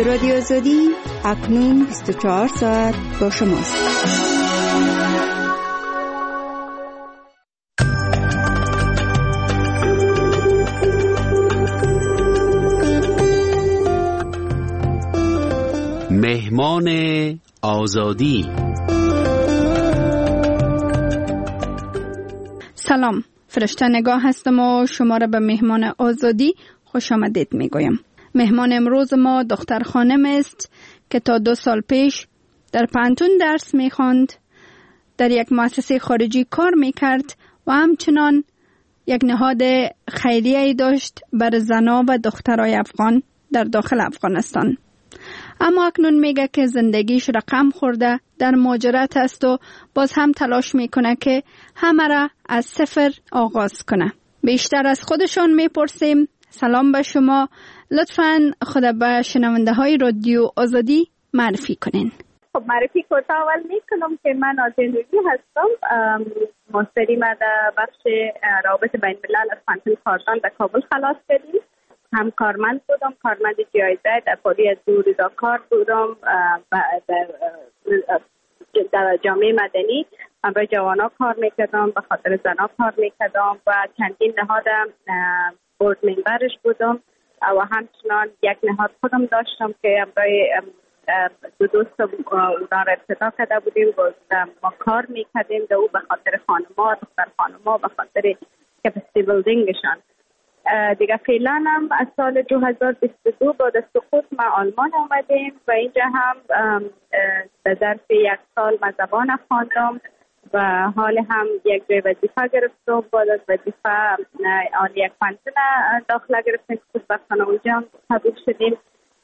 رادیو آزادی اکنون 24 ساعت با شماست. مهمان آزادی. سلام، فرشته نگاه هستم و شما را به مهمان آزادی خوش آمدید میگویم. مهمان امروز ما دختر خانم است که تا 2 سال پیش در پانتون درس میخواند، در یک مؤسسه خارجی کار میکرد و همچنان یک نهاد خیریه‌ای داشت برای زنان و دخترای افغان در داخل افغانستان. اما اکنون میگه که زندگیش رقم خورده، در مهاجرت است و باز هم تلاش میکنه که همه را از صفر آغاز کنه. بیشتر از خودشان میپرسیم. سلام به شما، لطفاً خود به شنونده های رادیو آزادی معرفی کنین. خب معرفی کوتاه اول میکنم که من نازنین روحی هستم. ماستری ما در بخش روابط بین الملل از پانتون کارزان در کابل خلاص کردیم. هم کارمند بودم، کارمند جایزه در پالی از دو رضاکار بودم در جامعه مدنی. من برای جوانا کار میکردم، به خاطر زنا کار میکردم و چندین نهاد بورد ممبرش بودم و همچنان یک نهاد خودم داشتم که برای دو دوست اونا را ابتدا کرده بودیم و ما کار میکردیم در او به خاطر خانما، دختر خانما، به خاطر کپاسیتی بیلدینگشان. دیگه فعلا هم از سال 2022 بعد از سقوط ما آلمان آمدیم و اینجا هم در ظرف 1 سال من زبان خواندم و حال هم یک جای وظیفه گرفتم. بعد از وظیفه یک پانتون داخله گرفتیم، خوشبختانه اونجا قبول شدیم.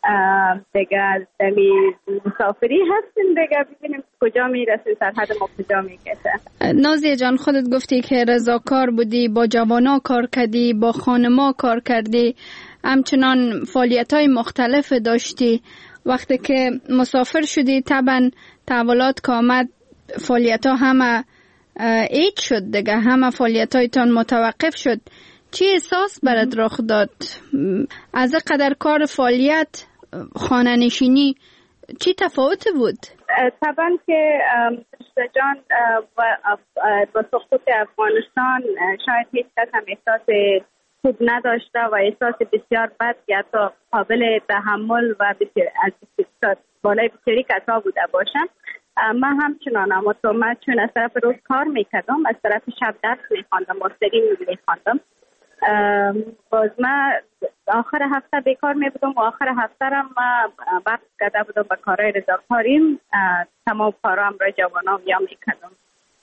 دیگه دمی مسافری هستیم، دیگه ببینیم کجا میرسیم، سرحد ما کجا میکشه. نازیه جان، خودت گفتی که رضاکار بودی، با جوانا کار کردی، با خانما کار کردی، همچنان فعالیت‌های مختلف داشتی. وقتی که مسافر شدی طبعا تحولات که آمد فعالیت‌ها همه ایج شد دیگه، همه فعالیت‌هایتان متوقف شد. چی احساس برات رخ داد؟ از قدر کار فعالیت خانه نشینی چی تفاوت بود؟ طبعا که جان با سقوط افغانستان شاید هیچ کس هم احساس خوب نداشته و احساس بسیار بد که حتی قابل تحمل و از بالای بسیاری کسا بوده باشم. من همچنان، اما تو من چون از طرف روز کار میکردم، از طرف شب درس میخواندم، ماستری میخواندم. باز من آخر هفته بیکار می بودم و آخر هفته را من وقت کرده بودم به کارهای رضاکاریم. تمام کارام را جوانام یا میکردم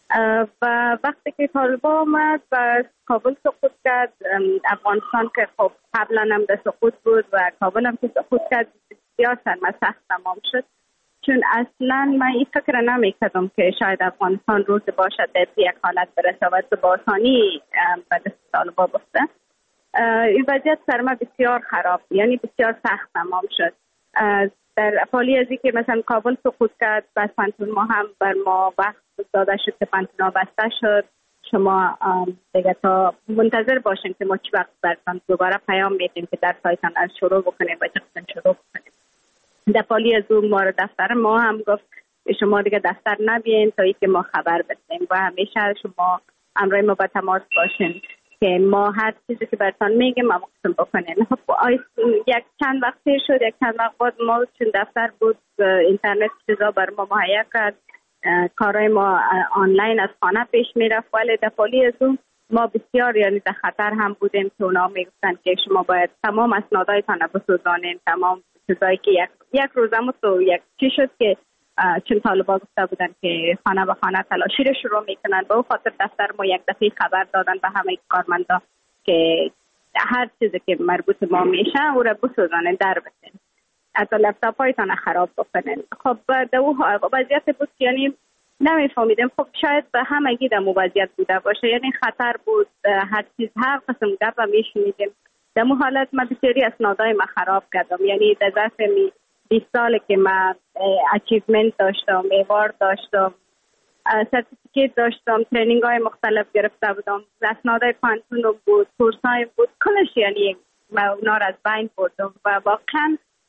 و وقتی که طالبان آمد و کابل سقوط کرد، افغانستان که خب قبلا هم در سقوط بود و کابل هم که سقوط کرد، بسیار سرما سخت تمام شد. چون اصلا من این فکر نمی کردم که شاید افغانستان روز باشد در یک حالت برسه و با آسانی به دست طالبان بفته. این وضعیت سرما بسیار خراب، یعنی بسیار سخت تمام شد. در حالی از که مثلا کابل سقوط کرد، بس پانتون ما هم بر ما وقت داده شد که پانتون بسته شد. شما دیگه تا منتظر باشین که ما چی وقت برتان دوباره پیام میدیم که در سایتان از شروع بکنیم و چقدر شروع بکنیم. در پالی از اون ما دفتر ما هم گفت شما دیگه دفتر نبیین تا اینکه ما خبر بدیم و همیشه شما همراه ما به تماس باشین که ما هر چیزی که براتون میگیم ما مقسم بکنین. خب یک چند وقت شد، یک چند وقت بعد ما چون دفتر بود اینترنت چیزا بر ما مهیا کرد، کارهای ما آنلاین از خانه پیش میرفت. ولی در پالی از اون ما بسیار یعنی در خطر هم بودیم که اونا میگفتن که شما باید تمام اسنادایتان بسوزانین، تمام چیزایی که یک روزم تو یک چی شد که چون طالبان گفته بودن که خانه به خانه تلاشی رو شروع میکنن. به خاطر دفتر ما یک دفعه خبر دادن به همه کارمندا که هر چیزی که مربوط ما میشه او را بسوزانین، در بسین، حتی لپتاپ هایتان خراب بکنین. خب در اون وضعیت بود یعنی نمیفهمیدم. خب شاید به همگی در وضعیت بوده باشه، یعنی خطر بود، هر چیز هر قسم گپ میشنیدیم. در اون حالت من بسیاری اسنادای ما خراب کردم، یعنی در ظرف 20 سال که من اچیومنت داشتم، ایوارد داشتم، سرتیفیکیت داشتم، ترینینگ های مختلف گرفته بودم، اسنادای پانتون بود، کورس های بود، کلش یعنی من اونا را از بین بردم و واقعا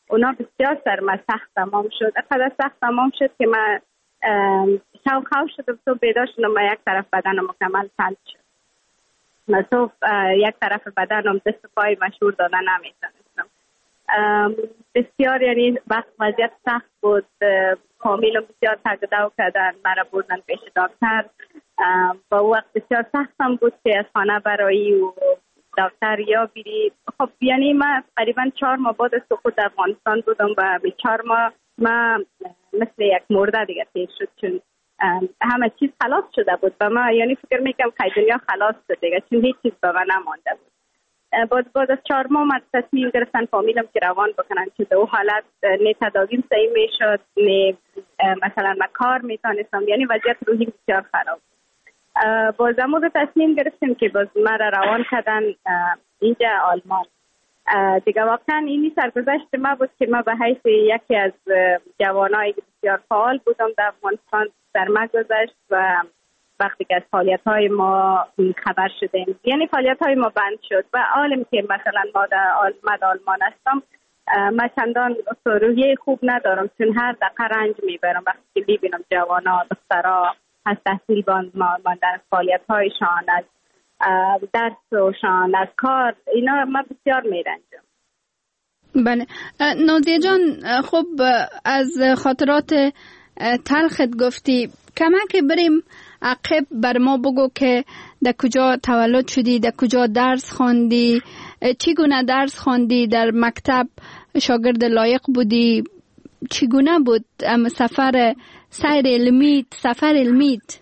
اونا بسیار سخت تمام شد. اقدر سخت تمام شد که من شوق شدم تو بیدار شدم و یک طرف بدنم مکمل فلج شد. من تو یک طرف بدنم دست پای مشهور دادن نمیتونستم. بسیار یعنی وضعیت سخت بود. فامیلم بسیار تگدو کردن، مرا بردن پیش دکتر. با وقت بسیار سختم بود که از خانه برایی و دکتر یا بیری. خب یعنی من تقریبا 4 ماه بعد از سقوط افغانستان بودم و به 4 ماه من مثل یک مرده دیگه تیر شد، چون همه چیز خلاص شده بود و من یعنی فکر میکنم که دنیا خلاص شد دیگه، چون هیچ چیز به من نمانده بود. بعد از 4 ماه من تصمیم گرفتن فامیلم که روان بکنن، که در اون حالت نه تداویم صحیح میشد نه مثلا من کار میتونستم، یعنی وضعیت روحی بسیار خراب. باز امروز تصمیم گرفتیم که باز مرا روان کردن اینجا آلمان. دیگه واقعا اینی سرگذشت ما بود که ما به حیث یکی از جوانایی بسیار فعال بودم در افغانستان در ما گذشت و وقتی که از فعالیت‌های ما خبر شدیم، یعنی فعالیت‌های ما بند شد و عالم که مثلا ما در آلمان هستم، من چندان روحیه خوب ندارم، چون هر دقیقه رنج میبرم وقتی که میبینم جوانا دخترها از تحصیل ماندن، فعالیت‌هایشان، از درسشان، از کار، اینا من بسیار میرنجم. بله نازیه جان، خب از خاطرات تلخت گفتی، کمک بریم عقب بر ما بگو که در کجا تولد شدی، در کجا درس خواندی، چگونه درس خواندی، در مکتب شاگرد لایق بودی، چگونه بود سفر سفر علمیت؟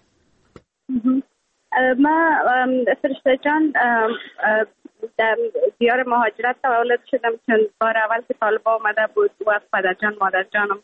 ما فرشته جان در دیار مهاجرت تولد شدم، چون بار اول که طالبا آمده بود و پدر جان مادر جانم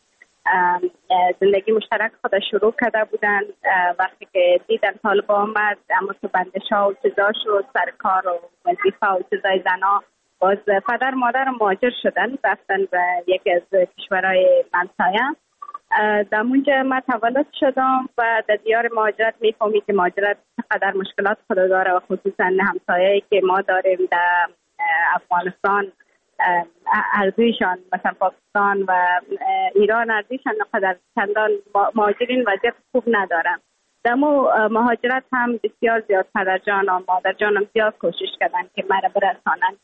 زندگی مشترک خود شروع کرده بودن. وقتی که دیدن طالبا آمد، اما تو بندش ها و چیزا شد، سر کار و وظیفه و چیزای زنا، باز پدر مادر مهاجر شدن، رفتن به یکی از کشورهای همسایه. در اونجا من تولد شدم و در دیار مهاجرت میفهمی که مهاجرت چقدر مشکلات خود داره و خصوصا همسایه‌ای که ما داریم در افغانستان، ارزششان مثلا پاکستان و ایران ارزششان نقدر چندان مهاجرین وضعیت خوب ندارن. در مهاجرت هم بسیار زیاد پدر جان و مادر جانم زیاد کوشش کردن که مرا برسانن،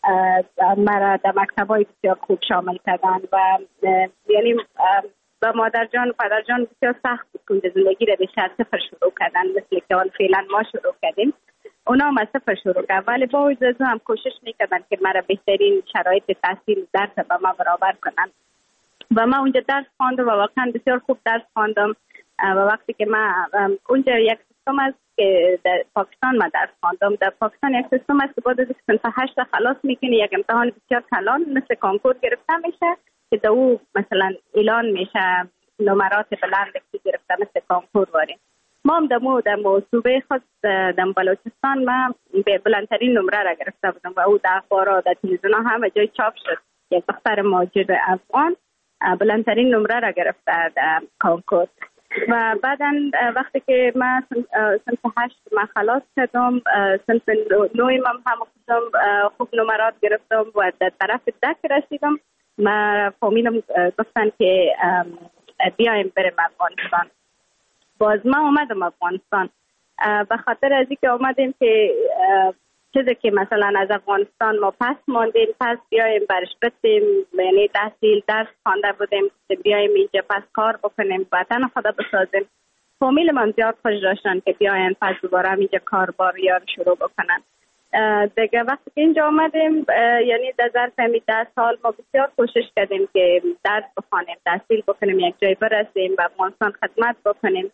مرا در مکتبای بسیار خوب شامل کردن و یعنی با مادر جان و پدر جان بسیار سخت بود که زندگی را به صفر شروع کردن، مثل که حال فعلا ما شروع کردیم. اونا هم از صفر شروع کردن، ولی با وجود هم کوشش میکردن که مرا بهترین شرایط تحصیل درس با ما برابر کنن و ما اونجا درس خواندم و واقعا بسیار خوب درس خواندم. و وقتی که من اونجا یک سیستم است که در پاکستان من درس خواندم، در پاکستان یک سیستم است که بعد از صنف 8 خلاص میکنی یک امتحان بسیار کلان مثل کنکور گرفته میشه که در او مثلا اعلان میشه نمرات بلند که گرفته مثل کنکور واریم. ما هم در صوبه خود در بلوچستان ما به بلندترین نمره را گرفته بودم و او در اخبارات در تلویزیون همه جای چاپ شد. یک دختر مهاجر افغان بلندترین نمره را گرفته در کنکور. و بعدا وقتی که من صنف 8 من خلاص کردم، صنف 9 هم خوب نمرات گرفتم و در طرف دک رسیدم. ما فامیلم گفتن که بیایم بریم افغانستان. باز ما اومدم افغانستان به خاطر از اینکه اومدیم که چیزی که مثلا از افغانستان ما پس ماندیم، پس بیایم برش بسیم، یعنی تحصیل درس خوانده بودیم بیایم اینجا پس کار بکنیم، وطن خدا بسازیم. فامیل من زیاد خوش داشتن که بیاین پس دوباره اینجا کار یار شروع بکنن. دیگه وقتی که اینجا آمدیم، یعنی در ظرف 10 سال ما بسیار کوشش کردیم که درس بخوانیم، تحصیل بکنیم، یک جای برسیم و افغانستان خدمت بکنیم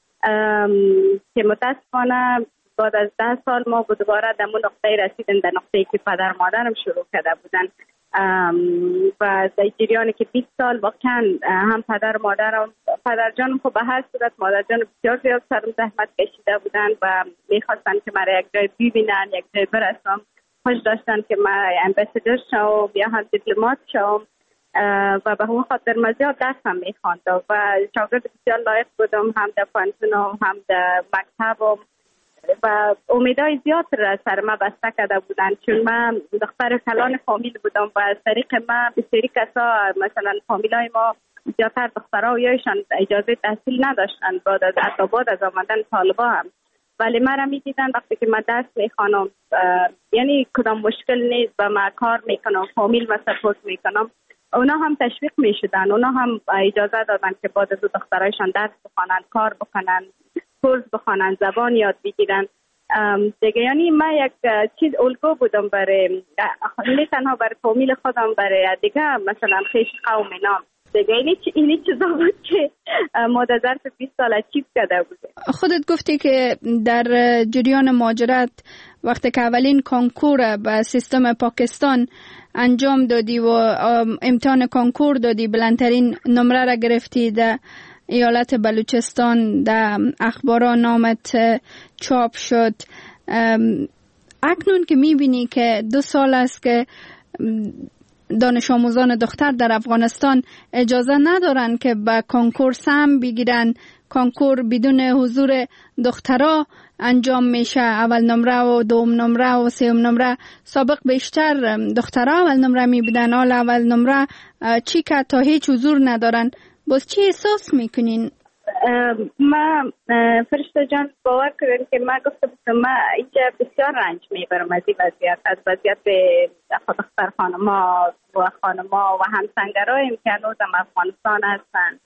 که متاسفانه بعد از 10 سال ما دوباره در اون نقطه رسیدیم، در نقطه‌ای که پدر مادرم شروع کرده بودن و در جریانی که 20 سال واقعا هم پدر جانم خب به هر صورت مادر جانم بسیار زیاد سرم زحمت کشیده بودن و میخواستن که مرا یک جای ببینن، یک جای برسم. خوش داشتن که من امباسادور شوم یا هم دیپلمات شوم و به همون خاطر من زیاد درسم میخواندم و شاگرد بسیار لایق بودم، هم در پانتونم هم در مکتبم و امیدهای زیاد را سر ما بسته کرده بودن، چون من دختر کلان فامیل بودم و از طریق ما بسیاری کسا مثلا فامیلای ما زیادتر دخترها و یایشان اجازه تحصیل نداشتن بعد از آمدن طالبا هم، ولی من را می دیدن وقتی که من درس میخوانم یعنی کدام مشکل نیست و من کار میکنم، فامیل ما سپورت میکنم، اونا هم تشویق میشدن، اونا هم اجازه دادن که بعد از دخترایشان درس بخوانن، کار بکنن، کورس بخوانن، زبان یاد بگیرن دیگه. یعنی من یک چیز الگو بودم برای نه تنها برای فامیل خودم، برای دیگه مثلا خیش قوم اینا دیگه. اینی چیزا بود که ما در ظرف 20 سال اچیو کرده بودیم. خودت گفتی که در جریان مهاجرت وقتی که اولین کنکور به سیستم پاکستان انجام دادی و امتحان کنکور دادی، بلندترین نمره را گرفتی، در ایالت بلوچستان در اخبارا نامت چاپ شد. اکنون که میبینی که 2 سال است که دانش آموزان دختر در افغانستان اجازه ندارن که به کنکور سهم بگیرن، کنکور بدون حضور دخترها انجام میشه، اول نمره و دوم نمره و سوم نمره. سابق بیشتر دخترها اول نمره میبدن، حال اول نمره چی که تا هیچ حضور ندارن. باز چی احساس میکنین؟ ما فرشته جان باور کردن که ما گفتم ما اینجا بسیار رنج میبرم از این وضعیت، از وضعیت دختر خانما و خانما و همسنگرایم که هنوز هم افغانستان هستن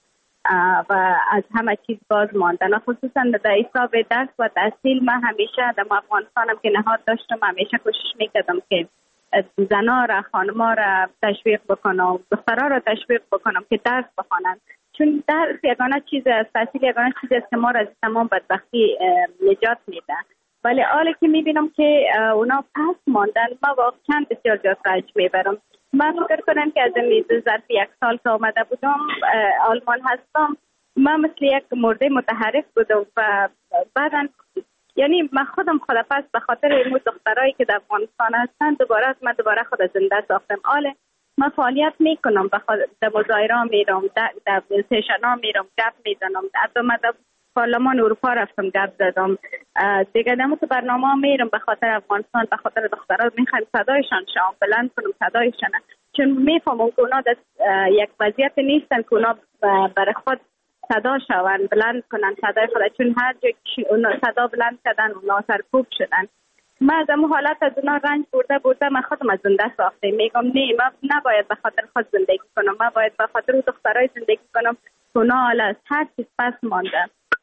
و از همه چیز باز ماندن، خصوصا در حساب درس و تحصیل. من همیشه در افغانستانم که نهاد داشتم همیشه کوشش میکردم که زنها را، خانما را تشویق بکنم، دخترها را تشویق بکنم که درس بخوانن، چون درس یگانه چیز است، تحصیل یگانه چیز است که ما را از تمام بدبختی نجات میده. ولی حالی که میبینم که اونا پس ماندن، ما واقعا بسیار زیاد رنج میبرم. من فکر کنم که از این ظرف 1 سال که آمده بودم آلمان هستم، من مثل یک مرده متحرک بودم و بعدا یعنی من خودم پس به خاطر این دخترایی که در افغانستان هستن دوباره خود زنده ساختم. آله من فعالیت میکنم، در مظاهره میرم، در سشن ها میرم، گپ میزنم، در پارلمان اروپا رفتم گپ زدم دیگه، در تو برنامه ها میرم به خاطر افغانستان، به خاطر دخترها میخوایم صدایشان شام بلند کنم صدایشان، چون میفهمم که اونا در یک وضعیت نیستن که اونا برای خود صدا شون، بلند کنن صدای خود، چون هر جا اونا صدا بلند کردن اونا سرکوب شدن. من از اون حالت از اونا رنج برده من خودم از زنده ساخته میگم نه، من نباید به خاطر خود زندگی کنم، من باید به خاطر اون دخترای زندگی کنم که اونا حالا از هر چیز پس مانده.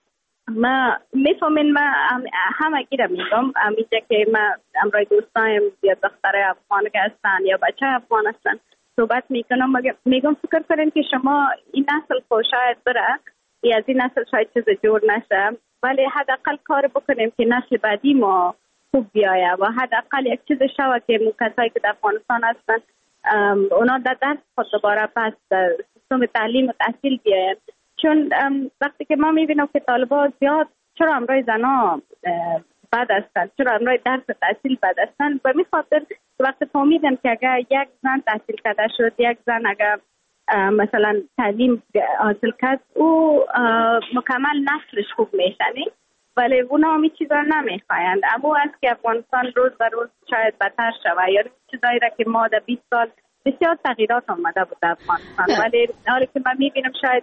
ما میفهمین ما همه گیره میگم امیجا که ما امروی دوستایم یا دختر افغان که هستن یا بچه افغان هستن صحبت میکنم، میگم فکر کنین که شما این نسل خود شاید بره یا از این نسل شاید چیز جور نشه، ولی حداقل کار بکنیم که نسل بعدی ما خوب بیایه و حداقل یک چیز شوه که کسایی که در افغانستان هستن اونا در درس خود دوباره پس در سیستم تعلیم و تحصیل بیاید. چون وقتی که ما میبینم که طالبان زیاد چرا امروی زنها بد هستن، چرا امروی درس تحصیل بد هستن، به می خاطر وقتی فهمیدم که اگر یک زن تحصیل کرده شد، یک زن اگر مثلا تعلیم حاصل کرد او مکمل نسلش خوب میشنی، ولی اونا همی چیزا نمیخوایند. اما از که افغانستان روز به روز شاید بدتر شود، یا چیزایی را که ما در 20 سال بسیار تغییرات آمده بود در افغانستان، ولی حالی که من میبینم شاید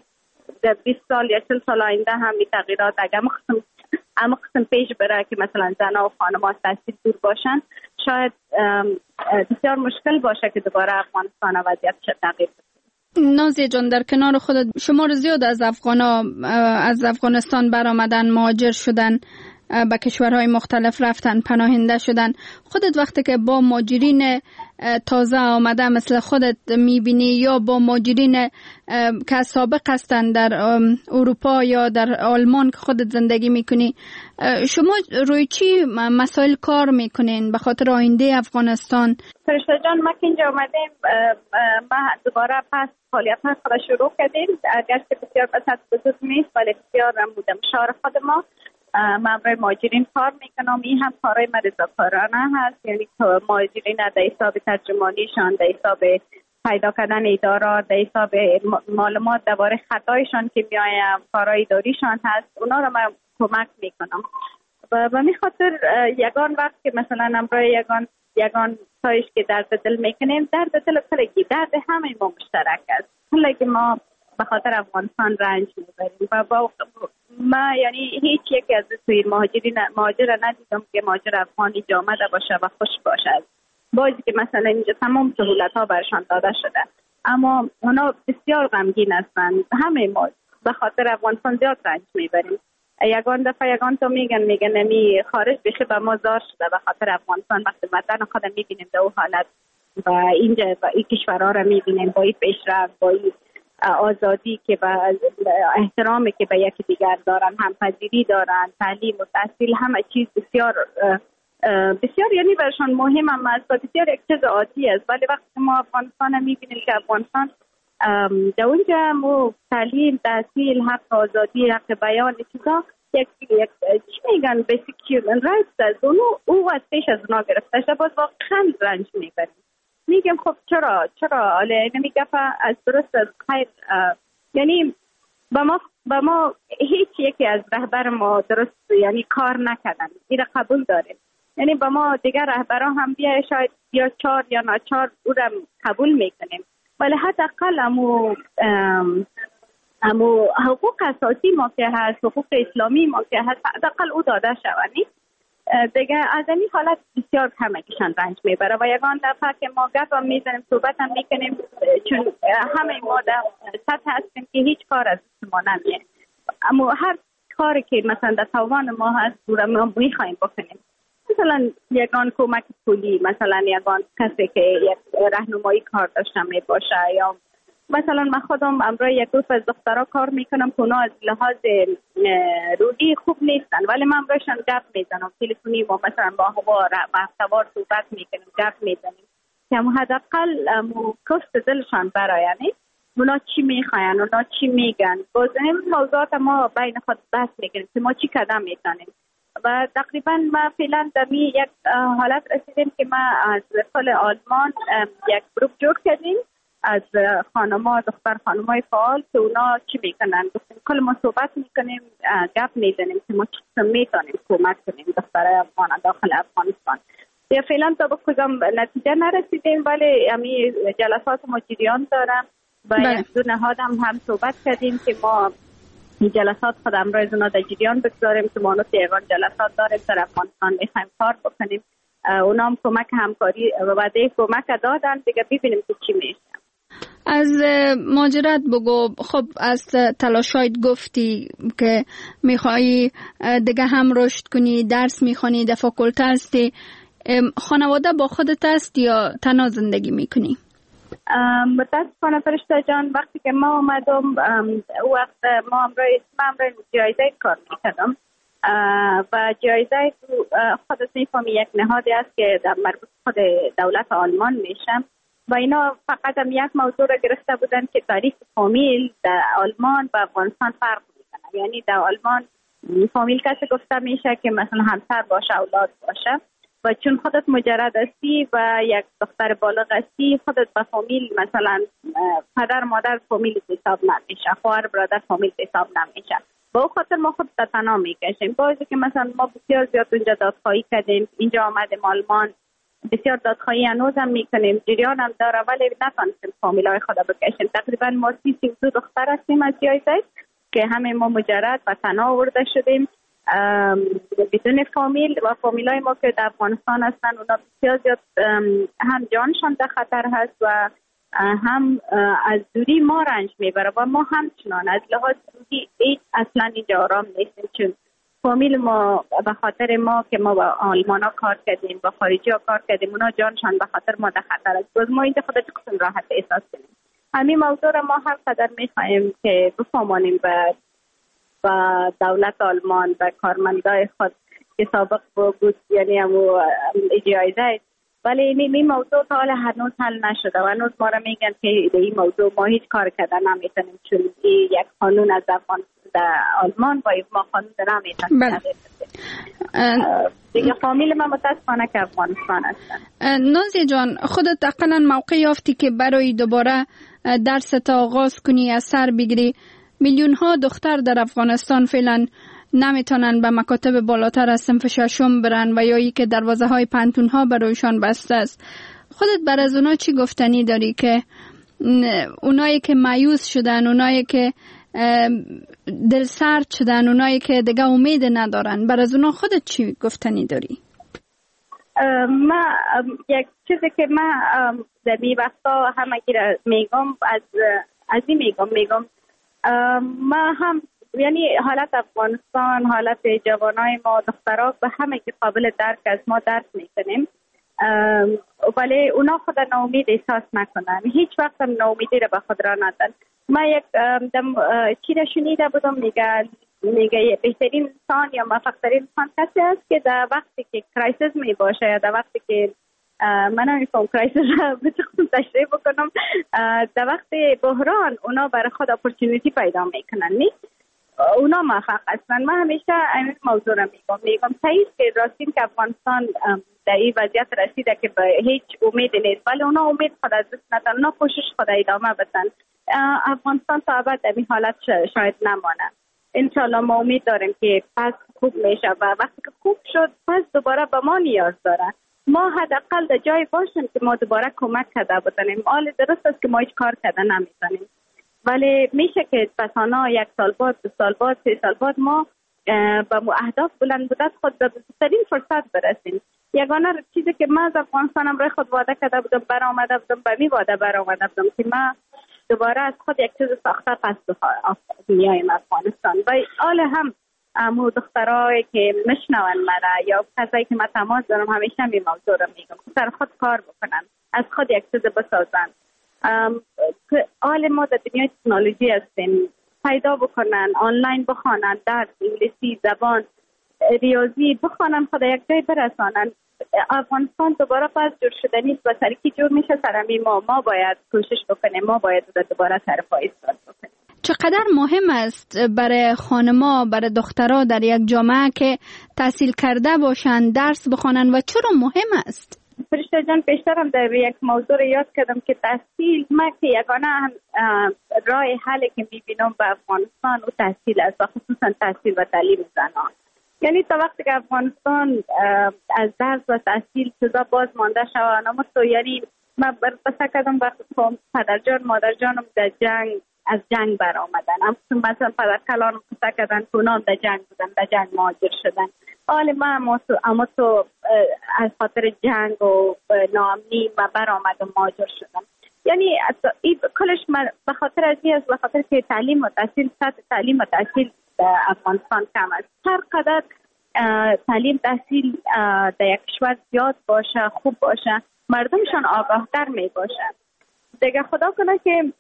در 20 سال یا 40 سال آینده هم این تغییرات اگر قسم پیش بره که مثلا زنها و خانم‌ها از تحصیل دور باشن، شاید بسیار مشکل باشه که دوباره افغانستان وضعیت تغییر بکنه. نازیه جان، در کنار خودت شمار زیاد از از افغانستان برآمدن، مهاجر شدن، به کشورهای مختلف رفتن، پناهنده شدن. خودت وقتی که با مهاجرین تازه آمده مثل خودت میبینی یا با مهاجرین که سابق هستن در اروپا یا در آلمان که خودت زندگی میکنی، شما روی چی مسائل کار میکنین به خاطر آینده افغانستان؟ فرشته جان، ما که اینجا آمدیم ما دوباره پس فعالیت ها خود شروع کردیم، اگرچه بسیار بسط بزرگ نیست ولی بسیار مدمشار خود ما برای مهاجرین کار میکنم. این هم کارهای رضاکارانه هست، یعنی مهاجرین در حساب ترجمانیشان، در حساب پیدا کردن ادارات، در حساب معلومات درباره خطایشان که میایم، کارهای اداریشان هست، اونا رو من کمک میکنم. و می خاطر یگان وقت که مثلا امروز یگان تایش که درد دل میکنیم، درد دل پلگی درد همه ما مشترک است. پلگی ما به خاطر افغانستان رنج میبریم و ما یعنی هیچ یکی از توی مهاجر ندیدم که مهاجر افغانی آمده باشه و خوش باشه. بازی که مثلا اینجا تمام سهولت ها برشان داده شده، اما اونا بسیار غمگین هستند. همه ما به خاطر افغانستان زیاد رنج میبریم. یگان تو میگن نمی خارج بشه به ما زار شده به خاطر افغانستان. وقتی وطن خودم میبینیم در اون حالت و اینجا با این کشورها رو میبینیم با این پیشرفت، با این آزادی که با احترامی که به یکی دیگر دارن، همپذیری دارن، تعلیم و تحصیل، همه چیز بسیار یعنی برشان مهم هم است و بسیار یک چیز عادی است. ولی وقتی ما افغانستان میبینیم که افغانستان در اونجا مو تعلیم، تحصیل، حق آزادی، حق بیان چیزا یک چی میگن بیسیک هیومن رایتس است، اونو از پیش از اونا گرفته شده. باز واقعا رنج میبریم. میگم خب چرا حالا نمیگه از درست از خیر، یعنی با ما هیچ یکی از رهبر ما درست یعنی کار نکردن، این قبول داریم. یعنی با ما دیگر رهبران هم شاید یا 4 یا ناچار او را قبول میکنیم، ولی حداقل امو حقوق اساسی ما که هست، حقوق اسلامی ما که هست، حداقل او داده شوند. دیگه از این حالت بسیار کمکشان رنج میبره و یگان دفعه که ما گپ هم میزنیم، صحبت هم میکنیم، چون همه ما در سطح هستیم که هیچ کار از ما نمیه، اما هر کاری که مثلا در توان ما هست ما میخوایم بکنیم. مثلا یگان کمک پولی، مثلا یگان کسی که یک راهنمایی کار داشته می باشه، یا مثلا من خودم امروز یک گروه از دخترها کار میکنم که اونا از لحاظ روحی خوب نیستن، ولی من امروزشان گپ میزنم تلفنی و مثلا با هفتوار صحبت میکنیم، گپ میزنیم که حداقل کست دلشان برایند اونا چی میخواین، اونا چی میگن. باز این موضوعات ما بین خود بحث میکنیم که ما چی قدم میزنیم و تقریبا ما فعلا در یک حالت رسیدیم که ما از کل آلمان یک گروپ جور کردیم از دختر خانمای فعال که اونا چی میکنن. کل ما صحبت میکنیم، گپ میزنیم که ما چی میتونیم کمک کنیم دخترای افغان داخل افغانستان. فعلا تا به کدام نتیجه نرسیدیم، ولی امی جلسات ما جریان دارم و یک دو نهاد هم صحبت کردیم که ما این جلسات خود امروز اونا در جریان بگذاریم که ما یگان جلسات داریم در افغانستان میخوایم کار بکنیم. اونا هم کمک همکاری و وعده کمک دادن، دیگه ببینیم که چی میشه. از مهاجرت بگو. خب از تلاشایت گفتی که میخوایی دیگه هم رشد کنی، درس میخوانی، در فاکولته هستی. خانواده با خودت است یا تنها زندگی میکنی؟ متاسفانه فرشته جان وقتی که ما اومدم وقت ما امروز جایزه کار میکردم و جایزه خودت میفهمی یک نهادی است که در مربوط خود دولت آلمان میشم و اینا فقط هم یک موضوع را گرفته بودن که تاریخ فامیل در آلمان و افغانستان فرق میکنه. یعنی در آلمان فامیل کسی گفته میشه که مثلا همسر باشه، اولاد باشه، و چون خودت مجرد هستی و یک دختر بالغ هستی، خودت با فامیل مثلا پدر مادر فامیل حساب نمیشه، خواهر برادر فامیل حساب نمیشه. با خاطر ما خود تنها میکشیم. بازی که مثلا ما بسیار زیاد اونجا دادخواهی کردیم، اینجا آمدیم آلمان بسیار دادخواهی هنوز هم میکنیم، جریان هم داره، ولی نتونستیم فامیلای خود بکشیم. تقریبا ما 32 دختر هستیم از جایزه که همه ما مجرد و تنها آورده شدیم بدون فامیل و فامیلای ما که در افغانستان هستن اونا بسیار زیاد هم جانشان در خطر هست و هم از دوری ما رنج میبره و ما همچنان از لحاظ دوری اصلا اینجا آرام نیستیم، چون فامیل ما به خاطر ما که ما با آلمان ها کار کردیم، با خارجی ها کار کردیم، اونا جانشان به خاطر ما در خطر است. باز ما اینجا خودت قسم راحت احساس کنیم. همین موضوع را ما هر قدر میخواهیم که بفهمانیم و دولت آلمان و کارمندای خود که سابق بود، یعنی همو جایزه، ولی این موضوع تا حالا هنوز حل نشده و هنوز ما را میگن که این موضوع ما هیچ کار کردن نمیتونیم، چون یک قانون از در آلمان و ما قانون نمیتونیم. دیگه فامیل من متاسفانه که افغانستان هستن. نازی جان، خودت اقلا موقع یافتی که برای دوباره درس تا آغاز کنی، از سر بگیری؟ میلیون ها دختر در افغانستان فعلا نمیتونن به مکاتب بالاتر از صنف ششم برن و یا ای که دروازه های پانتون ها برایشان بسته است. خودت بر از اونا چی گفتنی داری که اونایی که مایوس شدن، اونایی که دل سرد شدن، اونایی که دیگه امید ندارن، بر از اونا خودت چی گفتنی داری؟ ما یک چیزی که ما در این وقتا همگی را میگم از این میگم ما هم یعنی حالت افغانستان، حالت جوانای ما دخترها به همه که قابل درک از ما درک میکنیم، ولی اونا خود ناامید احساس نکنن، هیچ وقت هم ناامیدی را به خود را ندن. ما یک چی را شنیده بودم، میگه بهترین انسان یا موفق‌ترین انسان کسی است که در وقتی که کرایسیس می باشه یا در وقتی که من نمی‌فهم کرایسیس را بتونم تشریح بکنم، در وقت بحران اونا برای خود اپورتونیتی پیدا میکنن، اونا موفق هستن. من همیشه این موضوع را میگم صحیح که راستین که افغانستان در این وضعیت رسیده که به هیچ امید نیست، ولی اونا امید خود از دست ندن، اونا کوشش خود ادامه بدن. افغانستان تا ابد در این حالت شاید نمانه. انشالله ما امید داریم که پس خوب میشه و وقتی که خوب شد پس دوباره به ما نیاز داره. ما حداقل در جای باشیم که ما دوباره کمک کرده بتونیم. حال درست است که ما هیچ کار کرده نمیتونیم، ولی میشه که پسانا 1 سال بعد، 2 سال بعد، 3 سال بعد ما به اهداف بلند مدت خود به بهترین فرصت برسیم. یگانه چیزی که من از افغانستانم روی خود وعده کرده بودم، برآمده بودم، به می وعده برآمده بودم که من دوباره از خود یک چیز ساخته پس میایم افغانستان. و حال هم امو دخترایی که میشنون مرا یا کسایی که من تماس دارم همیشه می موضوع رو میگم سر خود کار بکنن، از خود یک چیز بسازن. حال ما در دنیای تکنولوژی هستیم، پیدا بکنن، آنلاین بخوانن، درس انگلیسی، زبان، ریاضی بخوانن، خود یک جای برسانن. افغانستان دوباره پس جور شده نیست و سرکی جور میشه سرمی ما باید کوشش بکنیم، ما باید دوباره سر پا ایستاد بکنیم. چقدر مهم است برای خانما، برای دخترها در یک جامعه که تحصیل کرده باشن، درس بخوانن و چرا مهم است؟ فرشته جان پیشترم در یک موضوع یاد کردم که تحصیل، ما که یگانه راه حلی که میبینم به افغانستان و تحصیل است و خصوصا تحصیل و تعلیم زنان. یعنی تا وقتی که افغانستان از درس و تحصیل چیزا باز مانده شود، اما تو یعنی من بسه کردم وقتی پدرجان مادرجانم در جنگ از جنگ برآمدن، مثلا پدر کلانم بسه کردن کنان در جنگ بودن، در جنگ مهاجر شدن. حال من اما تو از خاطر جنگ و ناامنی من برآمدم مهاجر شدم. یعنی کلش به خاطر از این است، به خاطر که تعلیم و تحصیل، سطح تعلیم و تحصیل در افغانستان کم است. هر قدر تعلیم تحصیل در یک کشور زیاد باشه، خوب باشه، مردمشان آگاهتر می باشه. دیگه خدا کنه که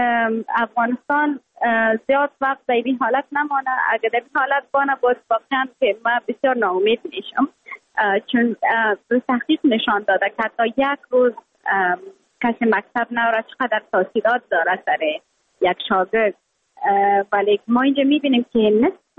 افغانستان زیاد وقت در این حالت نمانه. اگر در این حالت بانه باید واقعا که من بسیار ناامید میشم، چون تحقیق نشان داده که حتی یک روز کسی مکتب نوره چقدر تاثیرات داره سر یک شاگرد. ولی ما اینجا میبینیم که نصف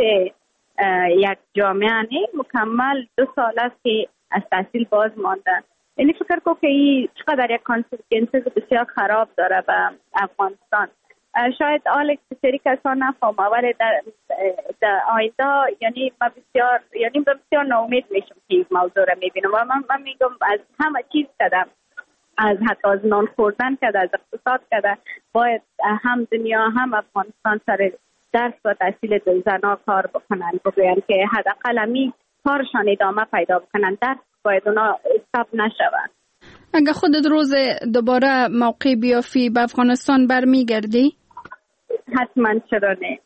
یک جامعه مکمل 2 سال است که از تحصیل باز مانده. یعنی فکر کنم که این چقدر یک کانسیکونسز بسیار خراب داره به افغانستان. شاید آل سری کسان نفهمه، ولی در آینده یعنی من بسیار ناامید میشم که این موضوع را میبینم و من میگم از همه چیز کردم، از حتی از نان خوردن کرده، از اقتصاد کرده، باید هم دنیا هم افغانستان سر درس و تحصیل زنها کار بکنن، بگوین که حداقل همی کارشان ادامه پیدا بکنن، درس باید اونا استاپ نشود. اگه خودت روز دوباره موقع بیافی به افغانستان برمیگردی؟ حتما چرا نه.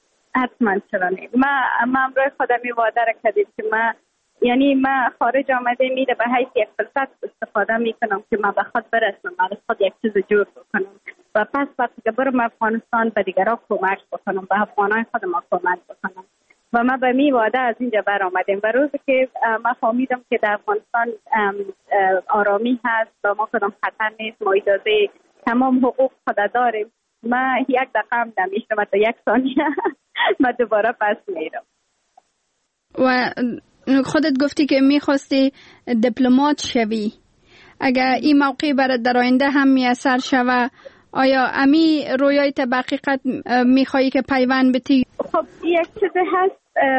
ما امروز خودم وعده را کردیم که من خارج آمده میره به حیث یک فرصت استفاده میکنم که من به خود برسم، از خود یک چیز جور بکنم و پس وقتی که برم افغانستان به دیگران کمک بکنم، به افغانای خود ما کمک بکنم. و ما به می وعده از اینجا برآمدیم و روزی که ما فهمیدم که در افغانستان آرامی هست و ما کدام خطر نیست، ما اجازه تمام حقوق خود داریم، ما یک دقیقه هم نمیشتم، تا 1 ثانیه ما دوباره پس میرم. و خودت گفتی که میخواستی دیپلمات شوی، اگر این موقع برات در آینده هم میسر شوه، آیا امی رویای تا حقیقت میخوایی که پیوند بتی؟ خب یک چیز هست،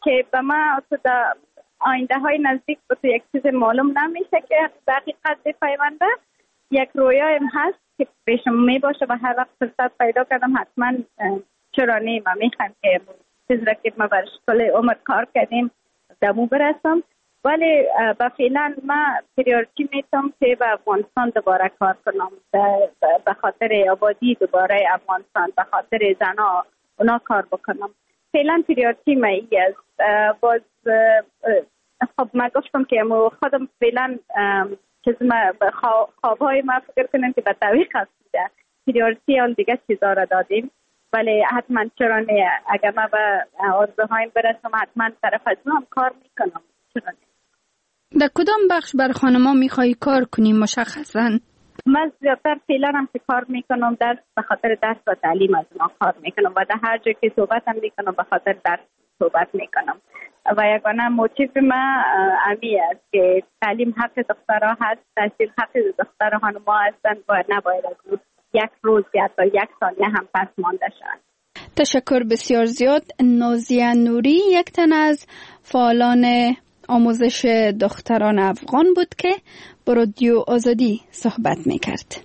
که به ما در آینده های نزدیک به تو یک چیز معلوم نمیشه که به حقیقت بپیونده. یک رویایم هست که پیشم می باشه و هر وقت فرصت پیدا کردم حتما چرا نیم میخوام که چیز را که ما برش کل عمر کار کردیم دمو برسم. ولی با فعلا ما پریورتی میتونم که به افغانستان دوباره کار کنم، به خاطر آبادی دوباره افغانستان، به خاطر زنا اونا کار بکنم. فعلا پریورتی ما ای است. باز خب ما گفتم که خودم فعلا چیز ما خوابهای ما فکر کنم که به تعویق هستیده پریورتی اون دیگه چیزا را دادیم. ولی حتما چرا نه، اگر ما به آرزوهایم برسم حتما طرف از هم کار میکنم. چرا نه؟ در کدام بخش بر خانما میخوایی کار کنی مشخصا؟ من زیادتر فعلا هم که کار میکنم به خاطر درس و تعلیم از ما کار میکنم و در هر جا که صحبت هم میکنم به خاطر درس صحبت میکنم و یگانه موتیف ما امی است که تعلیم حق دخترها هست، تحصیل حق دختر خانما هستند و نباید از یک روز یا تا یک ثانیه هم پس مانده شوند. تشکر بسیار زیاد. نازیه نوری یک تن از فعالان آموزش دختران افغان بود که با رادیو آزادی صحبت میکرد.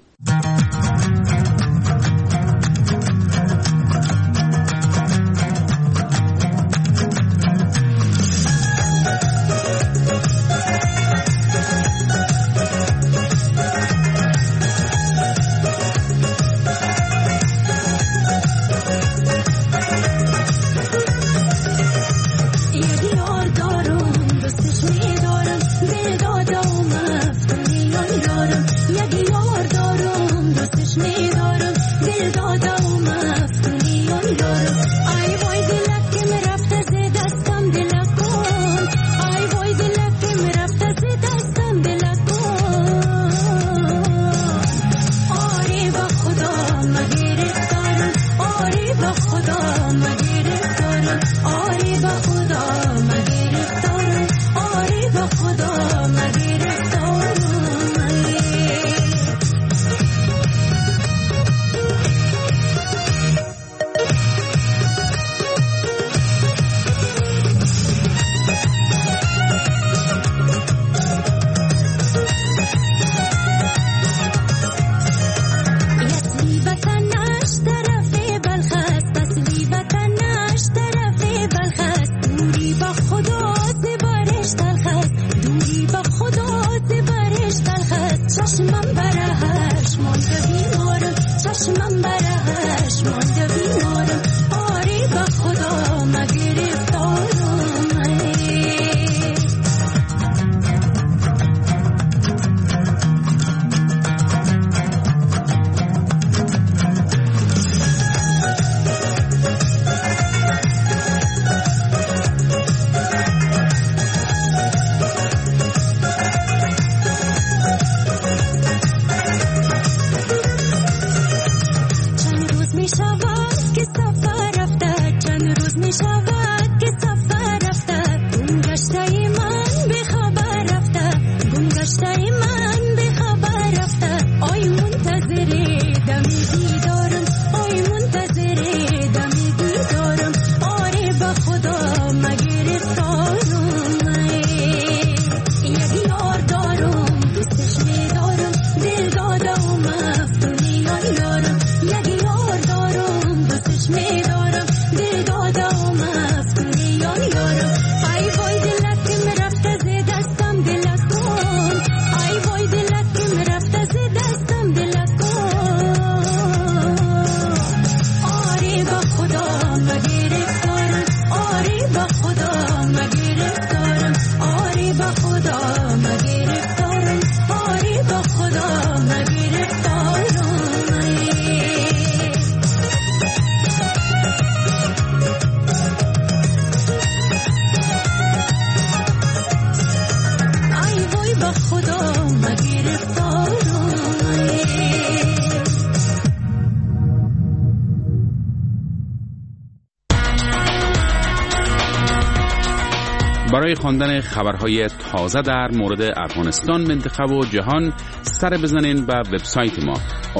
برای خواندن خبرهای تازه در مورد افغانستان، منطقه و جهان سر بزنین به وبسایت ما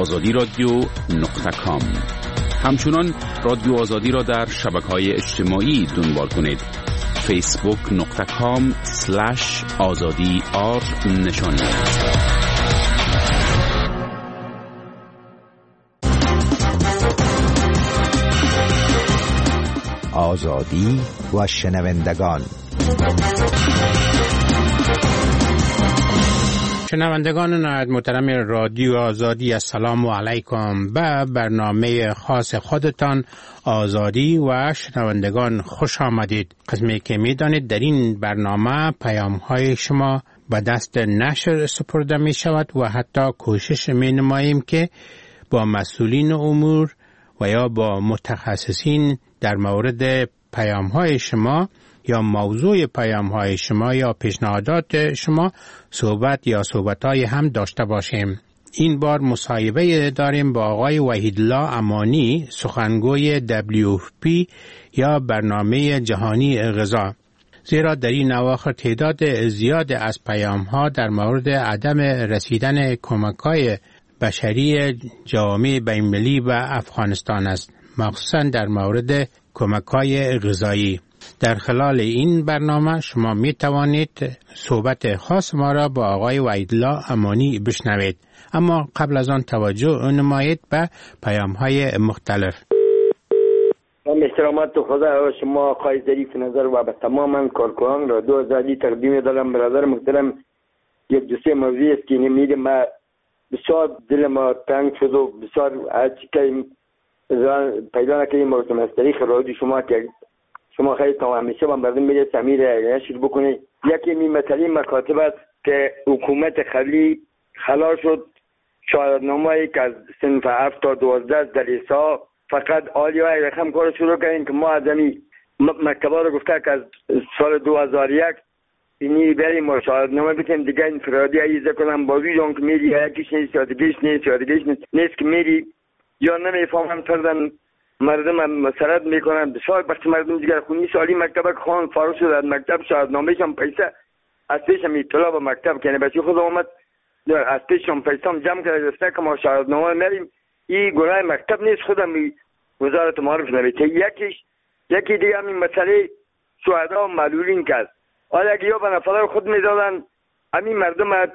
azadiradio.com. همچنان رادیو آزادی را در شبکه‌های اجتماعی دنبال کنید. facebook.com/azadi نشان می‌دهید. آزادی و شنوندگان. شنوندگان نهایت محترم رادیو آزادی، السلام علیکم. به برنامه خاص خودتان آزادی و شنوندگان خوش آمدید. قسمی که میدانید در این برنامه پیام‌های شما به دست نشر سپرده می شود و حتی کوشش می نماییم که با مسئولین امور و یا با متخصصین در مورد پیام‌های شما یا موضوع پیام‌های شما یا پیشنهادات شما صحبت‌های هم داشته باشیم. این بار مصاحبه داریم با آقای وحیدالله امانی، سخنگوی WFP یا برنامه جهانی غذا. زیرا در این اواخر تعداد زیاد از پیام‌ها در مورد عدم رسیدن کمک‌های بشری جامعه بین‌المللی و افغانستان است، مخصوصاً در مورد کمک‌های غذایی. در خلال این برنامه شما می توانید صحبت خاص ما را با آقای وحیدالله امانی بشنوید. اما قبل از آن توجه نمایید به پیام‌های مختلف. احترامات خدا شما آقای ظریف نظر و به تمام کارکنان را 2000 تقدیم دارم. برادر محترم، یک دوسیه موضوعی است که نمیده ما بسیار دل ما تنگ شد و بسیار هرچی که پیدا نکنیم موضوع از طریق رادیو شما که شما خیلی تا همیشه با مردم میره تعمیر نشر بکنید. یکی می مسئله مکاتب است که حکومت قبلی خلاص شد شهادتنامه‌ای که از صنف 7 تا 12 دلیسا فقط عالیه رقم کار شروع کردیم که ما از این مکتبا رو گفته که از سال 2001 اینی بریم ما شهادتنامه بکنیم دیگه انفرادی ایزه کنم بازوی جان که میری یکیش نیست یا دیگهش نیست که میری یا نمیفهمم فردن مردم مسرت میکنن. بسیار وقتی مردم دیگر خونی سالی مکتب خان فارغ شد از مکتب شهادتنامه‌ش هم پیسه از پیشم اطلاع به مکتب کنه بچه خود آمد از پیشم پیسه هم جمع کرده گفته که ما شهادتنامه میریم. این گناه مکتب نیست، خودم وزارت معارف نوشته. یکی دیگه همین مسئله شهدا و معلولین کرد. حالا اگه یا به نفر خود میدادن همین مردم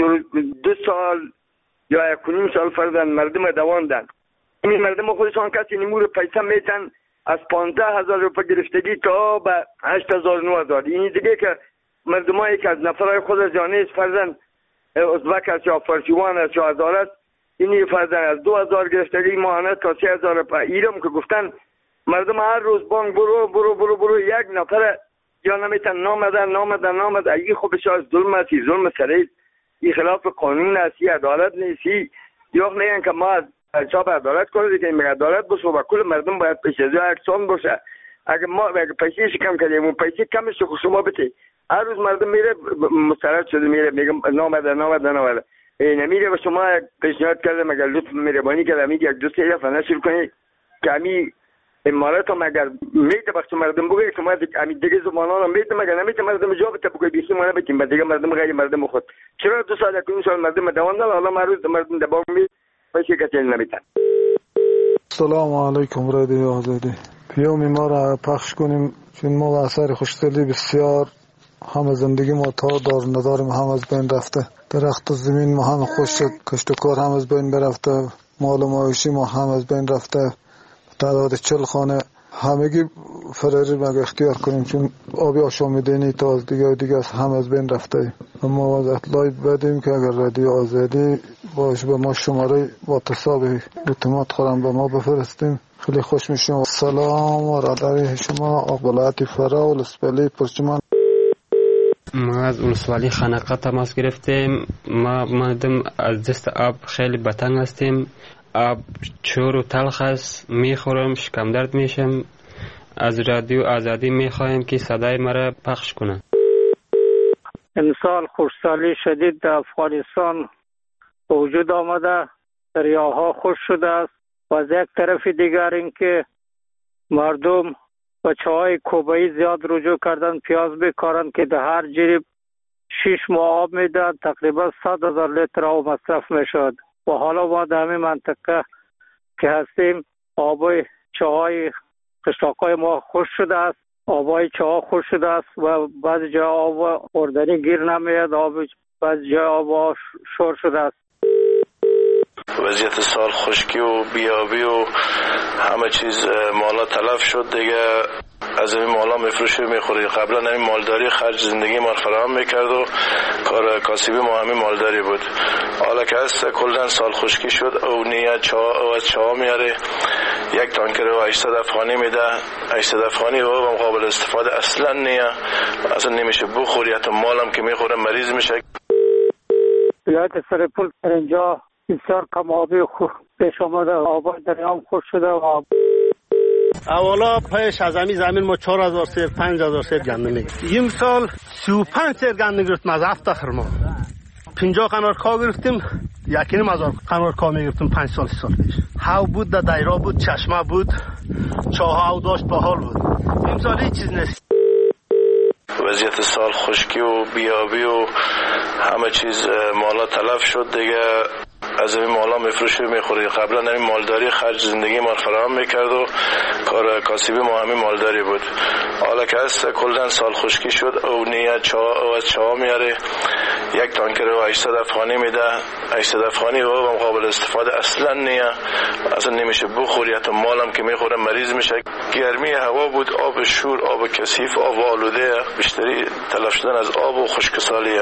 2 سال یا 1.5 سال فردن مردم دواندن. این مردم خودشان کسی نمور پیسه میتن از 15,000 روپه گرفتگی تا به 8,000-9,000. این دیگه که مردم هایی که از نفرهای خود از جانیز فرزن ازبک است یا فرشیوان است یا هزار است، اینی فرزن از 2,000 گرفتگی ماهانه تا 3,000 روپه. ایرم که گفتن مردم هر روز بانک برو یک نفر یا نمیتن نامدن. این خوبش از ظلم است، ظلم سریع، این خلاف قانون است، عدالت نیست. یا میگن که ما چاپ عدالت کنید که این عدالت باشه و کل مردم باید پیش از یکسان باشه. اگه ما پیسه‌اش کم کردیم اون پیسه کمش رو شما بده. هر روز مردم میره مسترد شده میره میگه نامده نمیره. و شما پیشنهاد کردم اگر لطف مهربانی کردم یک دوست یه نشر کنید که همین امارات هم اگر میده وقت مردم بگه شما همین دیگه زبانا رو میده مگر نمیده مردم جواب ته بگه بیخی ما نبتیم بعد دیگه مردم غیر مردم خود چرا 2 سال 1 سال مردم دوام داد حالا روز مردم دباغ می پیسه کسی نمیتن. سلام علیکم رادیو آزادی. پیام ما را پخش کنیم چون ما اثر خوشدلی بسیار هم زندگی ما تا دار نداریم، هم از بین رفته. درخت و زمین ما هم خوش شد، کشت و کار هم از بین برفته، مال و معاشی ما هم از بین رفته. تعداد 40 خانه همگی فراری مگه اختیار کنیم چون آبی آشامیدنی تا از دیگه هم از بین رفته. اما از اطلاعی بدیم که اگر رادیو آزادی باش به ما شماره با تصاب اعتماد خورم به ما بفرستیم خیلی خوش میشیم. سلام و راداری شما اقبالاتی فرا و لسپلی پرچمان. ما از اولسوالی خانقه تماس گرفتیم. ما مردم از دست آب خیلی بتنگ هستیم. آب چور و تلخ است، میخورم شکم درد میشم. از رادیو آزادی میخوایم که صدای مرا پخش کنند. امسال خشکسالی شدید در افغانستان وجود آمده، دریاها خشک شده است و از یک طرف دیگر اینکه مردم و چاهای کوبایی زیاد رجوع کردن پیاز بکارند که در هر جریب 6 ماه آب میدن، تقریبا 100,000 لیتر آب مصرف میشد و حالا ما در همین منطقه که هستیم آب چاهای قشلاقای ما خشک شده است آبای چاه خوش شده است و بعضی جا آب خوردنی گیر نمیاد، بعضی جا آب شور شده است. وضعیت سال خشکی و بیابی و همه چیز مالا تلف شد دیگه. از این مالا میفروشی میخوری. قبلا این مالداری خرج زندگی ما فراهم میکرد و کار کاسبی ما همین مالداری بود. حالا که هست کلا سال خشکی شد او نیه چاه میاره، یک تانکر و 800 افغانی میده. 800 افغانی و قابل استفاده اصلا نیه، اصلا نمیشه بخوری. حتی مالم که میخوره مریض میشه. ولایت سرپل اینجا بسیار کم آبی پیش آمده، آبای دریام خوش شده. اولا پیش از همین زمین ما 4000 سیر 5000 سیر گندم میگرفتیم. این سال 35 سیر گندم گرفتیم از هفت خرما. 50 قنارکا گرفتیم، 1,500 قنارکا میگرفتیم 5 سال 6 سال پیش. هاو بود، دایرا بود، چشمه بود، چاه او داشت باحال بود. این سال هیچ چیز نیست. وضعیت سال خشکی و بیابی و همه چیز مالا تلف شد دیگه. از این مالا میفروشی میخوری. قبلا این مالداری خرج زندگی ما فراهم میکرد و کار کاسبی ما همین مالداری بود. حالا که هست کلا سال خشکی شد او نیه چاه میاره، یک تانکر و 800 افغانی میده. 800 افغانی و قابل استفاده اصلا نیه، اصلا نمیشه بخوری. حتی مالم که میخوره مریض میشه. گرمی هوا بود، آب شور، آب کثیف، آب آلوده، بیشتری تلف شدن از آب و خشکسالیه.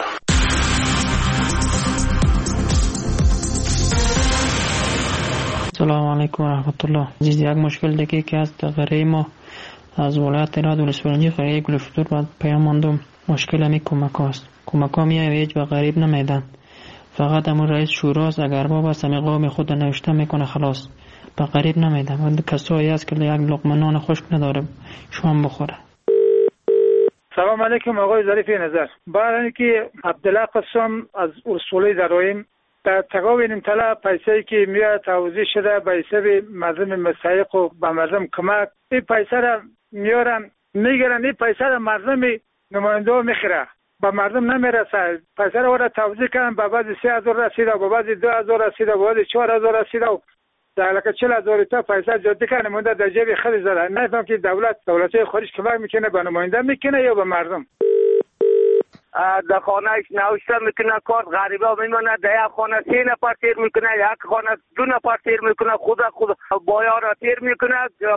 سلام علیکم و رحمت الله. یک مشکل دیگه که از غریه ما از ولایت راد ولسوالی قریه گلفتور بعد پیام ماندم. مشکل همی کمک هاست. کمک ها میای هیچ و غریب نمیدن، فقط همون رئیس شوراست. اگر باب است همی قوم خود نوشته میکنه خلاص، به غریب نمیدن. و کسایی هست که یک لقمه نان خشک نداره شام بخوره. سلام علیکم آقای ظریف نظر. برای اینکه عبدالله قسم از اصولی درایم در تقابل طلا پیسه‌ای که میاد توزیع شده به حساب مردم مستحق و به مردم کمک، این پیسه را میارن میگیرن، این پیسه را مردم نماینده میخره، به مردم نمیرسه. پیسه را توزیع کردن، به بعضی 3000 رسیده، به بعضی 2000 رسیده، به بعضی 4000 رسیده و در حالی 40000 تا پیسه جدی کنه مونده در جیب خود زده. نفهم که دولت خارج کمک میکنه به نماینده میکنه یا به مردم. در خانه نوشته میکنه کار غریبا میمونه، در یک خانه 3 نفر تیر میکنه، یک خانه 2 نفر تیر میکنه، خود بایا را تیر میکنه.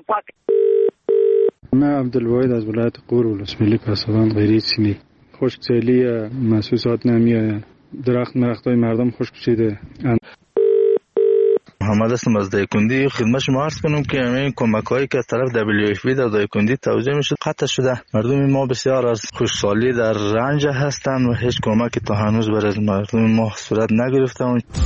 من عبدالواحد از ولایت قور ولسوالی پسابند غیری سینی. خشکسالی محسوسات نمیآید، درختای مردم خشک شده. محمد هستم از دایکندی. خدمت شما عرض کنم که این کمک‌هایی که از طرف WFP در دایکندی توزیع میشه قطع شده. مردم ما بسیار از خشکسالی در رنج هستند و هیچ کمکی تا هنوز برای مردم ما صورت نگرفته.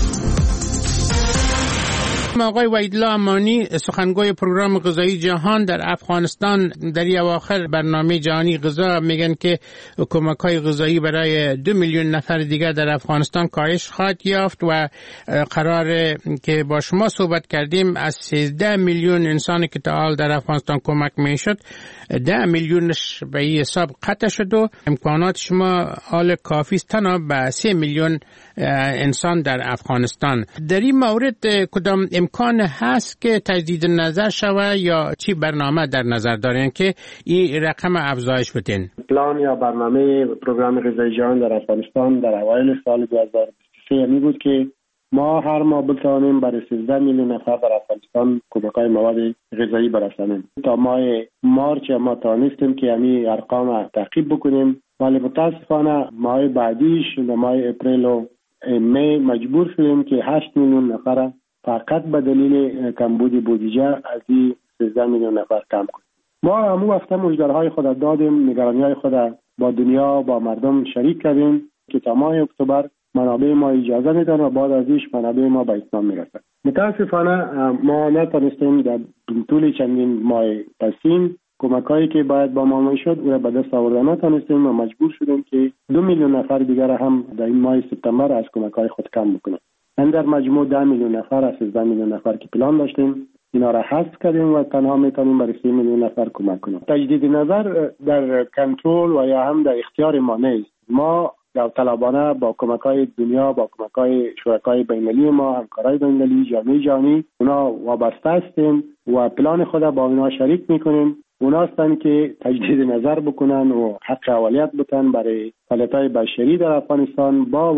آقای وحیدالله امانی، سخنگوی پروگرام غذایی جهان در افغانستان، در اواخر برنامه جهانی غذا میگن که کمک‌های غذایی برای 2 میلیون نفر دیگر در افغانستان کاهش خواهد یافت و قراره که با شما صحبت کردیم از 13 میلیون انسانی که تا حال در افغانستان کمک میشد 10 میلیونش به این حساب قطع شد و امکانات شما حال کافی است تنها به 3 میلیون انسان در افغانستان. در این مورد کدام امکان هست که تجدید نظر شود یا چی برنامه در نظر دارین که این رقم افزایش بدین؟ پلان یا برنامه پروگرام غذایی جهان در افغانستان در اوایل سال 2023 می بود که ما هر ماه بتوانیم برای 13 میلیون نفر در افغانستان کمک‌های مواد غذایی برسانیم. تا ماه مارچ ما توانستیم که همین ارقام را تعقیب بکنیم، ولی متاسفانه ماه بعدیش ماه اپریل و می مجبور شدیم که 8 میلیون نفر فقط به دلیل کمبود بودجه از این 13 میلیون نفر کم کنیم. ما همون وقت مژده‌های خود دادیم، نگرانی‌های خود با دنیا با مردم شریک کردیم که تا ماه اکتبر منابع ما اجازه میدن و بعد ازش منابع ما به اتمام میرسد. متاسفانه ما نتونستیم در طول چندین ماه پسین کمک‌هایی که باید با ما میشد او را به دست آوردن نتونستیم و مجبور شدیم که 2 میلیون نفر دیگر هم در این ماه سپتامبر از کمک‌های خود کم بکنیم. در مجموع 10 میلیون نفر از 13 میلیون نفر که پلان داشتیم اینا را حذف کردیم و تنها میتونیم برای 3 میلیون نفر کمک کنیم. تجدید نظر در کنترل و یا هم در اختیار ما نیست. ما داوطلبانه با کمک‌های دنیا، با کمک‌های شرکای بین‌المللی ما، همکارای بین‌المللی، جامعه جهانی اونا وابسته هستیم و پلان خود با اونا شریک میکنیم اونا هستن که تجدید نظر بکنن و حق اولیت بتن برای فعالیت‌های بشری در افغانستان با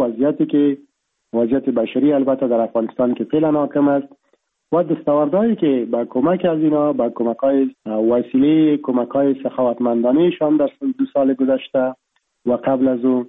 وضعیت بشری البته در افغانستان که فعلا حاکم است و دستاوردهایی که با کمک از اینا با کمک‌های وسیله کمک‌های سخاوتمندانه‌شان در 2 سال گذشته و قبل از او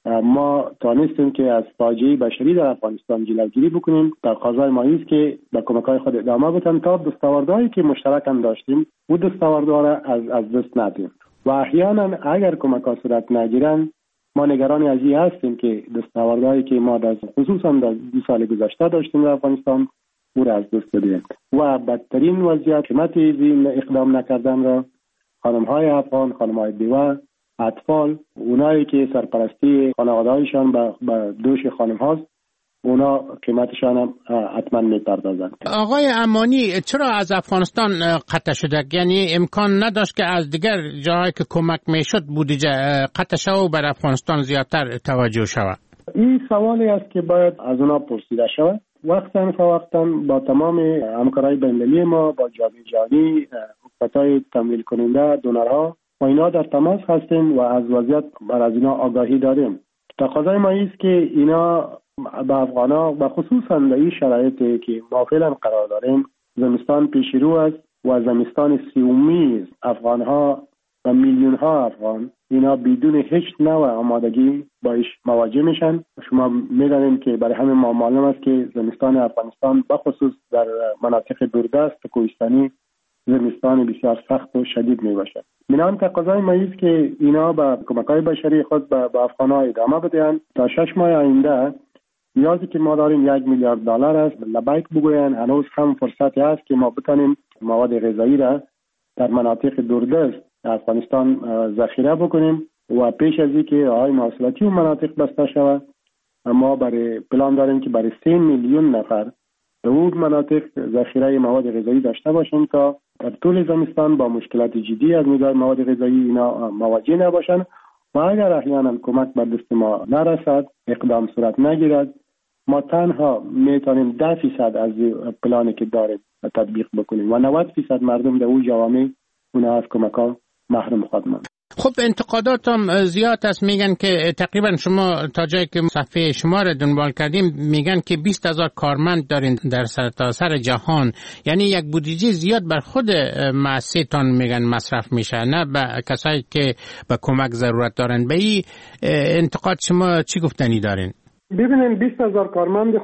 ما توانستیم که از فاجعه بشری در افغانستان جلوگیری بکنیم. تقاضای ما است که با کمک‌های خود ادامه بدیم تا دستاوردهایی که مشترک هم داشتیم و دستاوردها را از دست ندیم و احیانا اگر کمک‌ها صورت نگیرند ما نگران از این هستیم که دستاوردهایی که ما خصوصا در 2 سال گذشته داشتیم در افغانستان او را از دست بدیم و بدترین وضعیت قیمت این اقدام نکردن را خانم‌های افغان، خانم‌های بیوه، اطفال، اونایی که سرپرستی خانواده‌هایشان به دوش خانم هاست اونا قیمتشان هم حتما میپردازند. آقای امانی چرا از افغانستان قطع شده؟ یعنی امکان نداشت که از دیگر جاهایی که کمک میشد بودجه قطع شود و بر افغانستان زیادتر توجه شود؟ این سوالی است که باید از اونا پرسیده شود. وقتا با تمام همکارای بین‌المللی ما با جامعه جهانی، حکومت‌های تمویل کننده، دونرها و اینا در تماس هستیم و از وضعیت بر از اینا آگاهی داریم. تقاضای ما است که اینا به افغانا و خصوصا در این شرایطی که ما فعلا قرار داریم زمستان پیش رو است و زمستان سیومی افغانها و میلیون ها افغان اینا بدون هیچ نوع آمادگی باش مواجه میشن. شما میدانید که برای همین ما معلوم است که زمستان افغانستان بخصوص در مناطق دوردست و کوهستانی زمستان بسیار سخت و شدید می باشد. بنابراین تقاضای ما است که اینا با کمک‌های بشری خود به افغان‌ها ادامه بدهند تا 6 ماه آینده نیازی که ما داریم 1 میلیارد دلار است لبیک بگویند. هنوز هم فرصتی است که ما بتانیم مواد غذایی را در مناطق دوردست افغانستان ذخیره بکنیم و پیش از اینکه راه‌های مواصلاتی و مناطق بسته شود ما برای پلان داریم که برای 3 میلیون نفر در اون مناطق ذخیره مواد غذایی داشته باشیم تا در طول زمستان با مشکلات جدی از نگاه مواد غذایی اینا مواجه نباشند و اگر احیانا کمک به دست ما نرسد، اقدام صورت نگیرد، ما تنها میتونیم 10% از پلانی که داریم تطبیق بکنیم و 90% مردم در اون جوامع اونها از کمک ها محروم خواهد ماند. خب انتقادات هم زیاد است. میگن که تقریبا شما تا جایی که صفحه شما را دنبال کردیم میگن که 20,000 کارمند دارین در سرتاسر جهان، یعنی یک بودجه زیاد بر خود مؤسسه‌تان میگن مصرف میشه، نه به کسایی که به کمک ضرورت دارن. به این انتقاد شما چی گفتنی دارین؟ ببینید 20,000 کارمند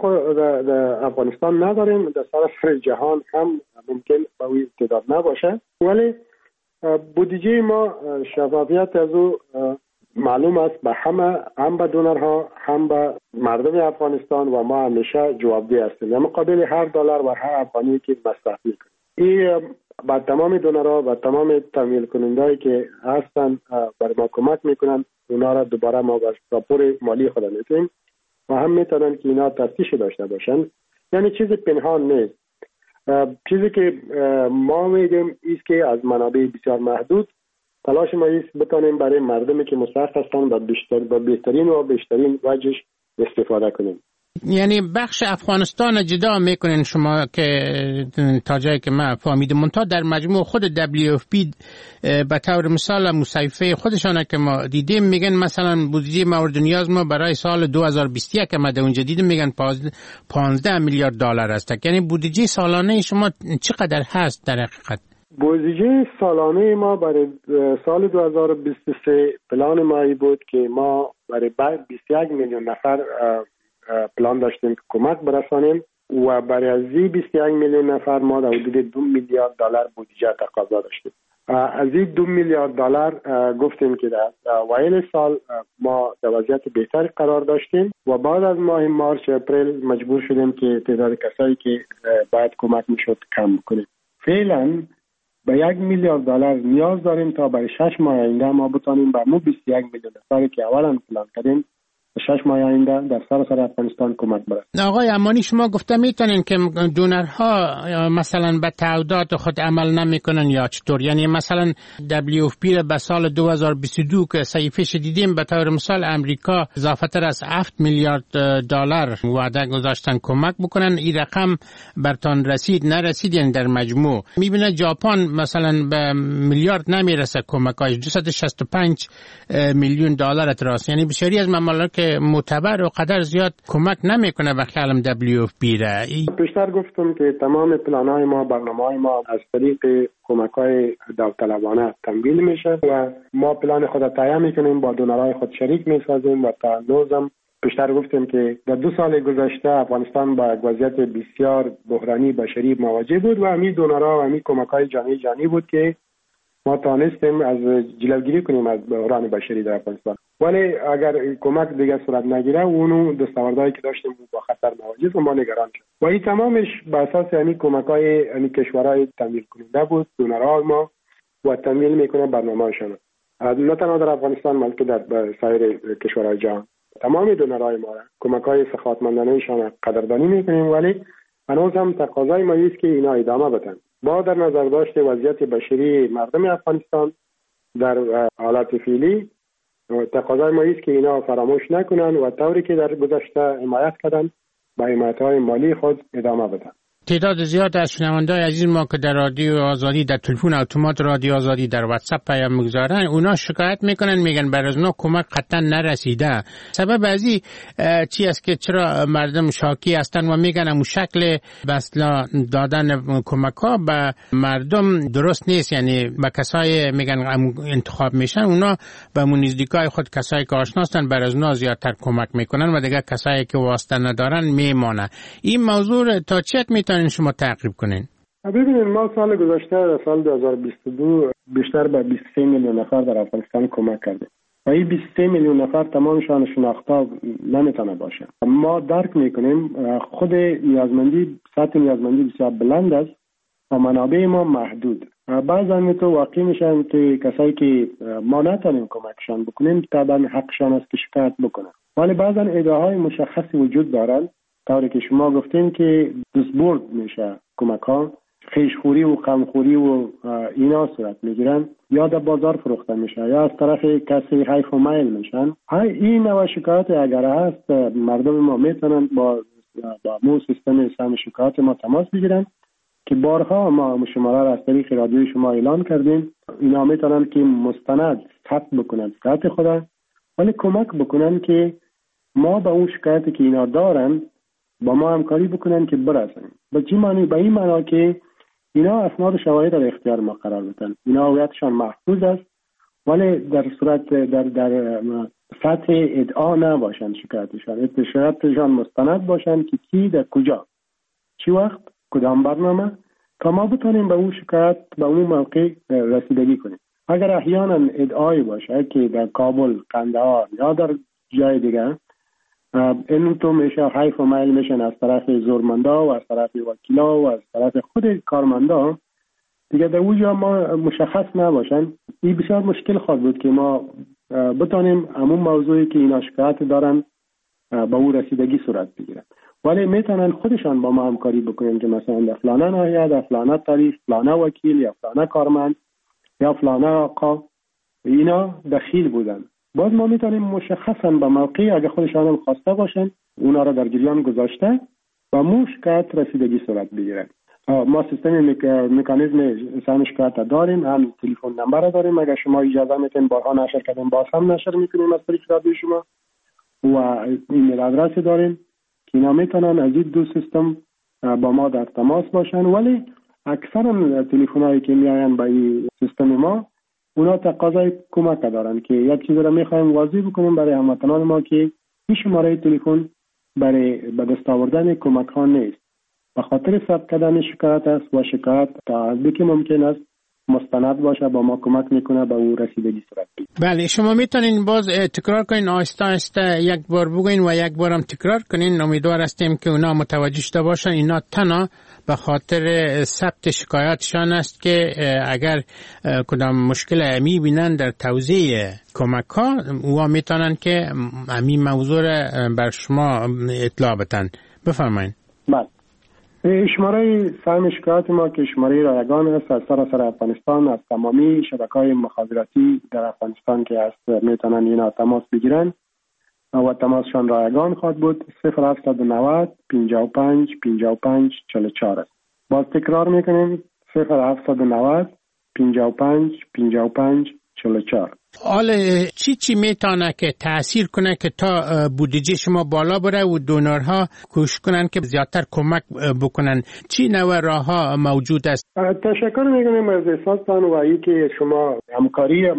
در افغانستان نداریم، در سراسر جهان هم ممکن به این تعداد نباشه، ولی بودجه ما شفافیت از او معلوم است به همه، هم به دونرها هم به مردم افغانستان و ما همیشه جوابدeh هستیم در مقابل هر دلار و هر افغانی که مصرف میکنیم. این با تمام دونرها و تمام تمویل کنندهایی که هستن برای ما کمک میکنن اونا را دوباره ما با راپور مالی خود میتونیم و هم میتونن که اینا تفتیش داشته باشن، یعنی چیز پنهان نیست. چیزی که ما میگیم ایست که از منابع بسیار محدود تلاش ما ایست بتانیم برای مردمی که مستحق هستن با بهترین و بیشترین وجهش استفاده کنیم. یعنی بخش افغانستان جدا میکنین شما که تا جایی که من فهمیدم، منتها در مجموع خود WFP به طور مثال مصیفه خودشانه که ما دیدیم میگن مثلا بودجه مورد نیاز ما برای سال 2021 که ما در اونجا دیدیم میگن 15 میلیارد دلار است. یعنی بودجه سالانه شما چقدر هست در حقیقت؟ بودجه سالانه ما برای سال 2023 پلان ما بود که ما برای 21 میلیون نفر پلان داشتیم که کمک برسانیم و برای از 21 میلیون نفر ما در حدود 2 میلیارد دلار بودجه تقاضا داشتیم. از این 2 میلیارد دلار گفتیم که در اوایل سال ما در وضعیت بهتری قرار داشتیم و بعد از ماه مارچ اپریل مجبور شدیم که تعداد کسایی که باید کمک میشد کم کنیم. فعلا به 1 میلیارد دلار نیاز داریم تا برای 6 ماه آینده ما بتانیم به 21 میلیون نفری که اولا پلان کردیم 6 ماه آینده در سراسر افغانستان کمک برسد. آقای امانی شما گفته میتونین که دونرها مثلا به تعهدات خود عمل نمیکنن یا چطور؟ یعنی مثلا WFP به سال 2022 که صحیفه‌اش دیدیم به طور مثال امریکا اضافه تر از 7 میلیارد دلار وعده گذاشتن کمک بکنن. این رقم برتان رسید نرسید؟ یعنی در مجموع میبینه ژاپن مثلا به میلیارد نمیرسه کمک‌هاش، 265 میلیون دلار تراست. یعنی بسیاری از ممالک معتبر و قدر زیاد کمک نمیکنه به خیالم WFP را. بیشتر گفتم که تمام پلان‌های ما، برنامه‌های ما از طریق کمک‌های داوطلبانه تمویل میشه و ما پلان خود را تهیه میکنیم، با دونرهای خود شریک میسازیم و تا هنوزم بیشتر گفتیم که در 2 سال گذشته افغانستان با وضعیت بسیار بحرانی بشری مواجه بود و همین دونرها و همین کمک‌های جانی بود که ما توانستیم از جلوگیری کنیم از بحران بشری در افغانستان. ولی اگر کمک دیگه صورت نگیره اونو دستاوردهایی که داشتیم با خطر مواجه و ما نگران شد و این تمامش به اساس همین کمک‌های همین کشورهای تمویل کننده بود. دونرها ما و تمویل میکنه برنامه‌شون نه تنها در افغانستان بلکه در سایر کشورهای جهان. تمام دونرهای ما کمک‌های سخاوتمندانه‌شان قدردانی میکنیم، ولی هنوز هم تقاضای ما است که اینا ادامه بدن. با در نظر داشت وضعیت بشری مردم افغانستان در حالت فعلی، تقاضای ما است که اینا فراموش نکنن و طوری که در گذشته حمایت کردن با حمایت‌های مالی خود ادامه بدن. تعداد زیاد از شنونده‌های عزیز ما که در رادیو آزادی، در تلفن اتومات رادیو آزادی، در واتساپ پیام میگذارن، اونا شکایت میکنن، میگن بر از اونا کمک قطعا نرسیده. سبب ازی چی است که چرا مردم شاکی هستن و میگن اون شکل بسلا دادن کمک‌ها به مردم درست نیست؟ یعنی به کسای میگن انتخاب میشن، اونا به نزدیکای خود کسایی که آشنا هستن بر از اونا زیادتر کمک میکنن و دیگه کسایی که واسطه ندارن میمانه. این موضوع تا چه میتونن شما تعقیب کنین؟ ببینید ما سال گذشته سال 2022 بیشتر به 23 میلیون نفر در افغانستان کمک کردیم و این 23 میلیون نفر تمامشان شناخته نمیتونه باشه. ما درک میکنیم خود نیازمندی، سطح نیازمندی بسیار بلند است و منابع ما محدود. بعضا تو واقع میشن که کسایی که ما نتونیم کمکشان بکنیم طبعا حقشان است که شکایت بکنن، ولی بعضا ادعاهای مشخصی وجود دارن طوری که شما گفتین که دستبرد میشه کمک ها، خیشخوری و غمخوری و اینا صورت میگیرن یا در بازار فروخته میشه یا از طرف کسی حیف و میل میشن. این نوع شکایت اگر هست مردم ما میتونن با مو سیستم سهم شکایت ما تماس بگیرن که بارها ما شماره را از طریق رادیو شما اعلان کردیم. اینا میتونن که مستند ثبت بکنن شکایت خود، ولی کمک بکنن که ما به اون شکایتی که اینا دارن با ما همکاری بکنن که برسن. به چی معنی؟ به این معنا که اینا اسناد و شواهد در اختیار ما قرار بدن. اینا هویتشان محفوظ است، ولی در صورت در سطح ادعا نباشن شکایتشان، شکایتشان مستند باشن که کی در کجا چی وقت کدام برنامه، تا ما بتونیم به اون شکایت به اون موقع رسیدگی کنیم. اگر احیانا ادعایی باشه که در کابل، قندهار یا در جای دیگه این تو میشه حیف و میل میشن از طرف زورمندا و از طرف وکیلا و از طرف خود کارمندا دیگه، در اونجا ما مشخص نباشن، این بسیار مشکل خواهد بود که ما بتونیم همون موضوعی که اینا شکایت دارن به اون رسیدگی صورت بگیرن. ولی میتونن خودشان با ما همکاری بکنن که مثلا در فلانه ناحیه، در فلانه تاریخ، فلانه وکیل یا فلانه کارمند یا فلانه آقا اینا دخیل بودن. باز ما میتونیم مشخصا به موقع اگه خودشان هم خواسته باشن اونا را در جریان گذاشته و مشکلات رسیدگی صورت بگیرن. ما سیستم مکانیزم سهم شکایت داریم، هم تلفن نمبر داریم، اگه شما اجازه میتین بارها نشر کردیم باز هم نشر میکنیم از طریق رادیو شما، و ایمیل آدرس داریم که اینا میتونن از این دو سیستم با ما در تماس باشن. ولی اکثر تلفن‌هایی که میاین با این سیستم ما اونا تقاضای کمک دارن که یک چیز را میخوایم واضح بکنیم برای هموطنان ما که این شماره تلفن برای به دست آوردن کمک ها نیست، به خاطر ثبت کردن شکایت است و شکایت تا حدی که ممکن است مستند باشه با ما کمک میکنه به اون رسیدگی صورت بگیره. بله، شما میتونین باز تکرار کنین، آهسته آهسته یک بار بگوین و یک بارم تکرار کنین. امیدوار هستیم که اونا متوجه شده باشن. اینا تنها به خاطر ثبت شکایاتشان است که اگر کدام مشکل می بینن در توزیع کمک ها او میتونن که همین موضوع بر شما اطلاع بدن. بفرمایید. بله. شماره سهم شکایات ما که شماره رایگان است از سراسر افغانستان، از تمامی شبکه‌های مخابراتی در افغانستان که هست میتونن اینا تماس بگیرن و تماسشان رایگان خواهد بود. 0790 55 55 44 است. باز تکرار میکنیم 0790 55 55 44. حالا چی میتونه که تأثیر کنه که تا بودجه شما بالا بره و دونرها کوشش کنن که زیادتر کمک بکنن؟ چی نوع راه ها موجود است؟ تشکر میکنیم از احساستان و ای که شما همکاری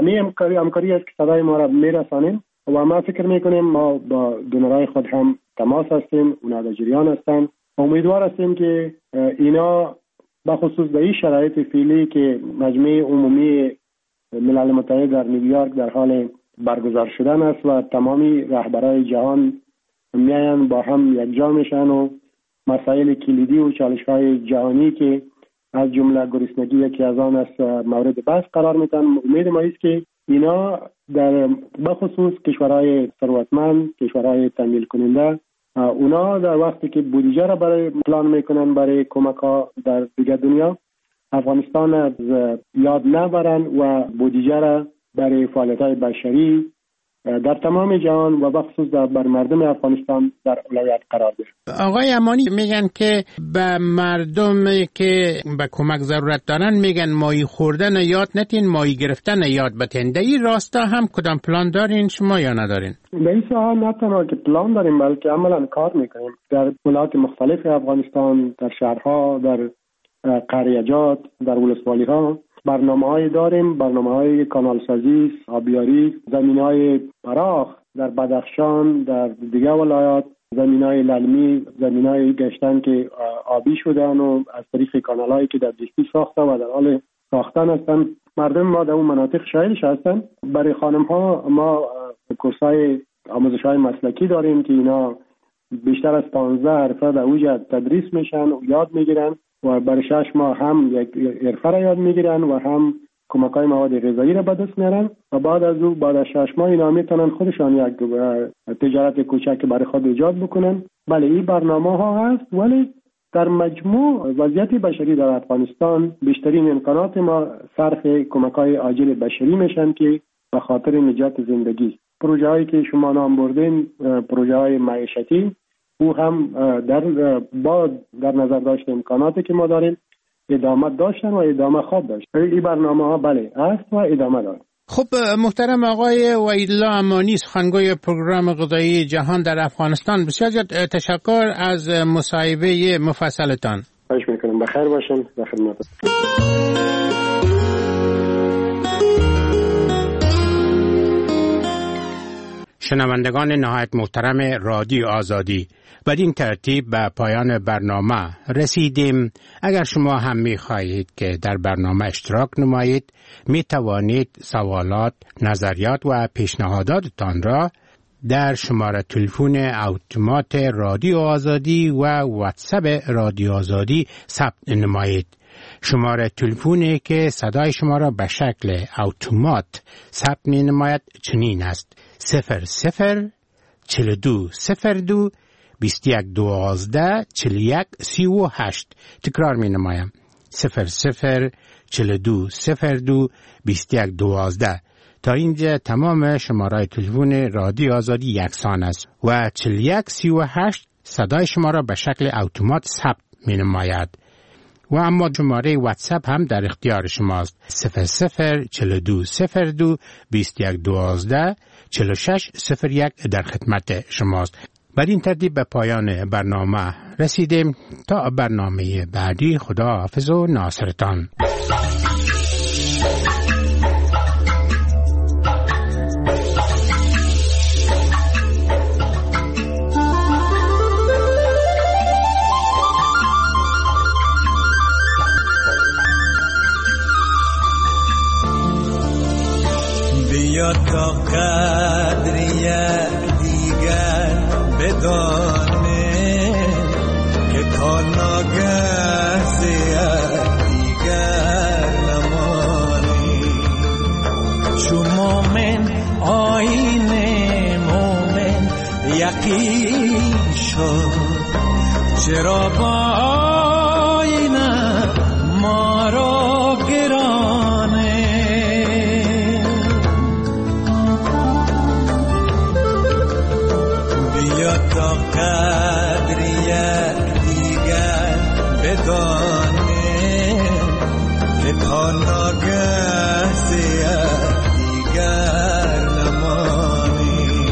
است که صدای ما را میرسانیم و ما فکر میکنیم ما با دونرهای خود هم تماس هستیم، اونا در جریان هستن. امیدوار هستیم که اینا بخصوص در این شرایط فعلی که مجمع عمومی ملل متحد در نیویورک در حال برگزار شدن است و تمامی رهبرای جهان میاین با هم یکجا میشن و مسائل کلیدی و چالش‌های جهانی که از جمله گرسنگی یکی از آن است مورد بحث قرار میدن. امید ما است که اینا در بخصوص کشورهای ثروتمند، کشورهای تمویل کننده، اونا در وقتی که بودجه را برای پلان میکنن برای کمک ها در دیگر دنیا، افغانستان از یاد نبرن و بودجه را برای فعالیت‌های بشری در تمام جهان و بخصوص بر مردم افغانستان در اولویت قرار دهند. آقای امانی میگن که به مردمی که به کمک ضرورت دارن میگن ماهی خوردن یاد نتین، ماهی گرفتن یاد بتین. در این راستا هم کدام پلان دارین شما یا ندارین؟ در این ساحه نه تنها که پلان داریم بلکه عملا کار میکنیم در ولایات مختلف افغانستان، در شهرها، در قریجات، در ولسوالی‌ها برنامه‌های داریم، برنامه‌های کانالسازی، آبیاری، زمین‌های فراخ در بدخشان، در دیگر ولایات، زمین‌های للمی، زمین‌های گشتن که آبی شدن و از طریق کانال‌هایی که در دیستی ساخته و در حال ساختن هستن. مردم ما در اون مناطق شاهدش هستن. برای خانم‌ها ما کورس‌های آموزش‌های مسلکی داریم که اینا بیشتر از 15 حرفه در اوج تدریس میشن و یاد میگیرن و برای 6 ماه هم یک حرفه را یاد میگیرن و هم کمک‌های مواد غذایی را به دست میارن و بعد از 6 ماه اینا میتونن خودشان یک تجارت کوچک برای خود ایجاد بکنن. بله این برنامه‌ها هست، ولی در مجموع وضعیت بشری در افغانستان بیشترین امکانات ما صرف کمک‌های عاجل بشری میشن که به خاطر نجات زندگی. پروژه‌هایی که شما نام بردین پروژه‌های معیشتی او هم در نظر داشت امکاناتی که ما داریم ادامه داشتن و ادامه خواهد داشت. این برنامه‌ها بله است و ادامه دارد. خب محترم آقای وحیدالله امانی، سخنگوی پروگرام غذایی جهان در افغانستان، بسیار تشکر از مصاحبه مفصلتان. خواهش میکنم. بخیر باشین. در خدمت. شنوندگان نهایت محترم رادیو آزادی، بدین ترتیب به پایان برنامه رسیدیم. اگر شما هم می خواهید که در برنامه اشتراک نمایید، می توانید سوالات، نظریات و پیشنهاداتتان را در شماره تلفن اتومات رادیو آزادی و واتساپ رادیو آزادی ثبت نمایید. شماره تلفنی که صدای شما را به شکل اتومات ثبت می نماید چنین است: 00 42 02 21 12 41 38. تکرار می نمایم: 00 42 02 21 12. تا اینجا تمام شماره تلفن رادیو آزادی یکسان است و 41 38 صدای شما را به شکل اتومات ثبت می نماید. و اما شماره واتساپ هم در اختیار شماست: 00 42 02 21 12 46 01 در خدمت شماست. بر این ترتیب به پایان برنامه رسیدیم. تا برنامه بعدی، خدا حافظ و ناصرتان. بیا تا قدری دیگر بدانه که تا ناگه چرا با آینه ما را گرانه بیا تا قدری دیگر بدانه که تا ناگه زیاد دیگر نمانی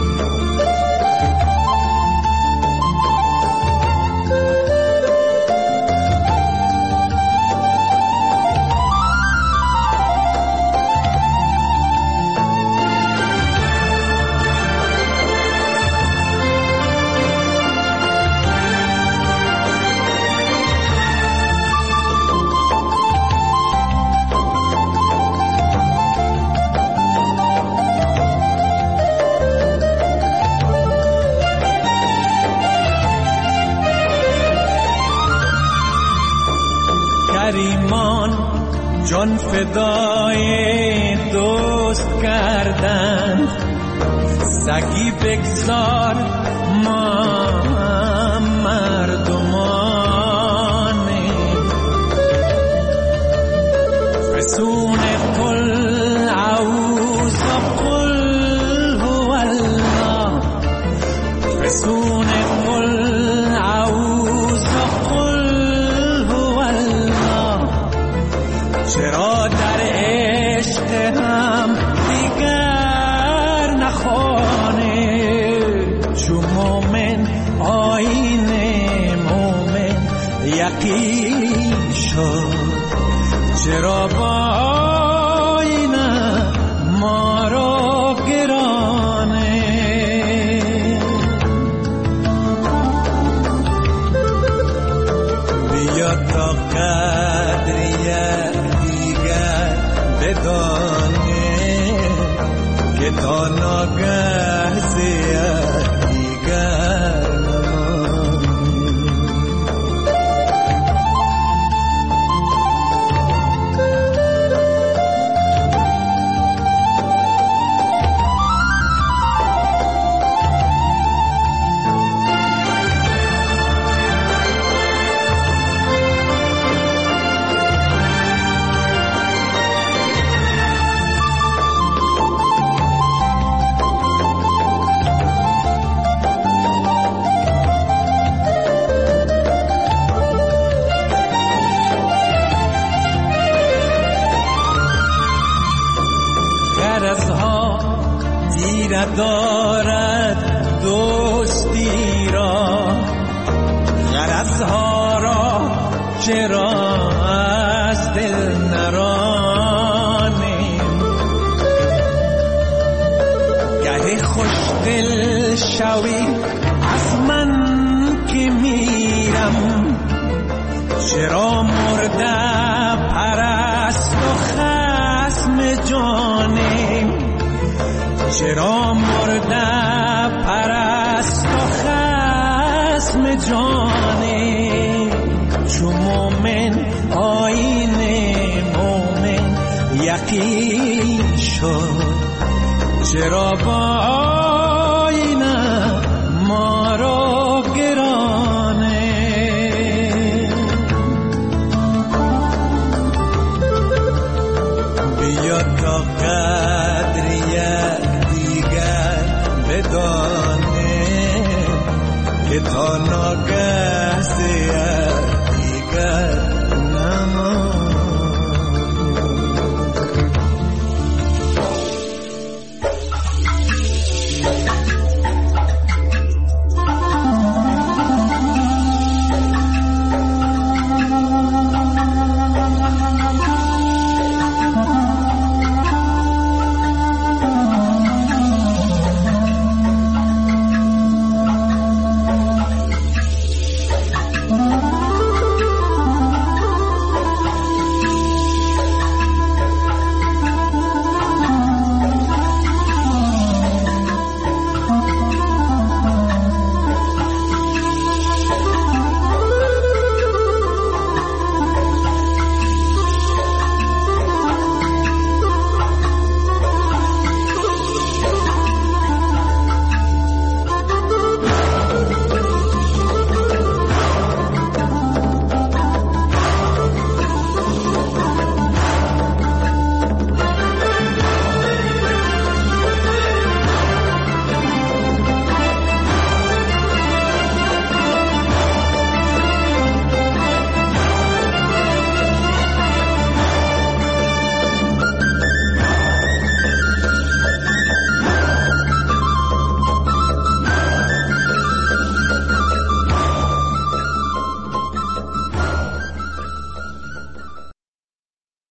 جان فدای دوست کردن سگی بگذار ما مردمانه رسون قل عوض قل هو الله رسون قل عوض قل هو الله چرا در عشق هم دیگر نخوانه چو مومن آیین مومن یقین شد چرا با آینه ما را گرانه بیا تا قدری بدانه که تا ناگه زیاد دیگر دارد دوستی را غرضها را چرا از دل نرانیم گه خوش دل شوی از من که میرم چرا مرده پرست و خصم جانیم چرا مرده پرست و خصم جانه چو مومن آیین مومن یقین شد چرا با آینه ما را گرانه بیا تا قدری بدانه که تا ناگه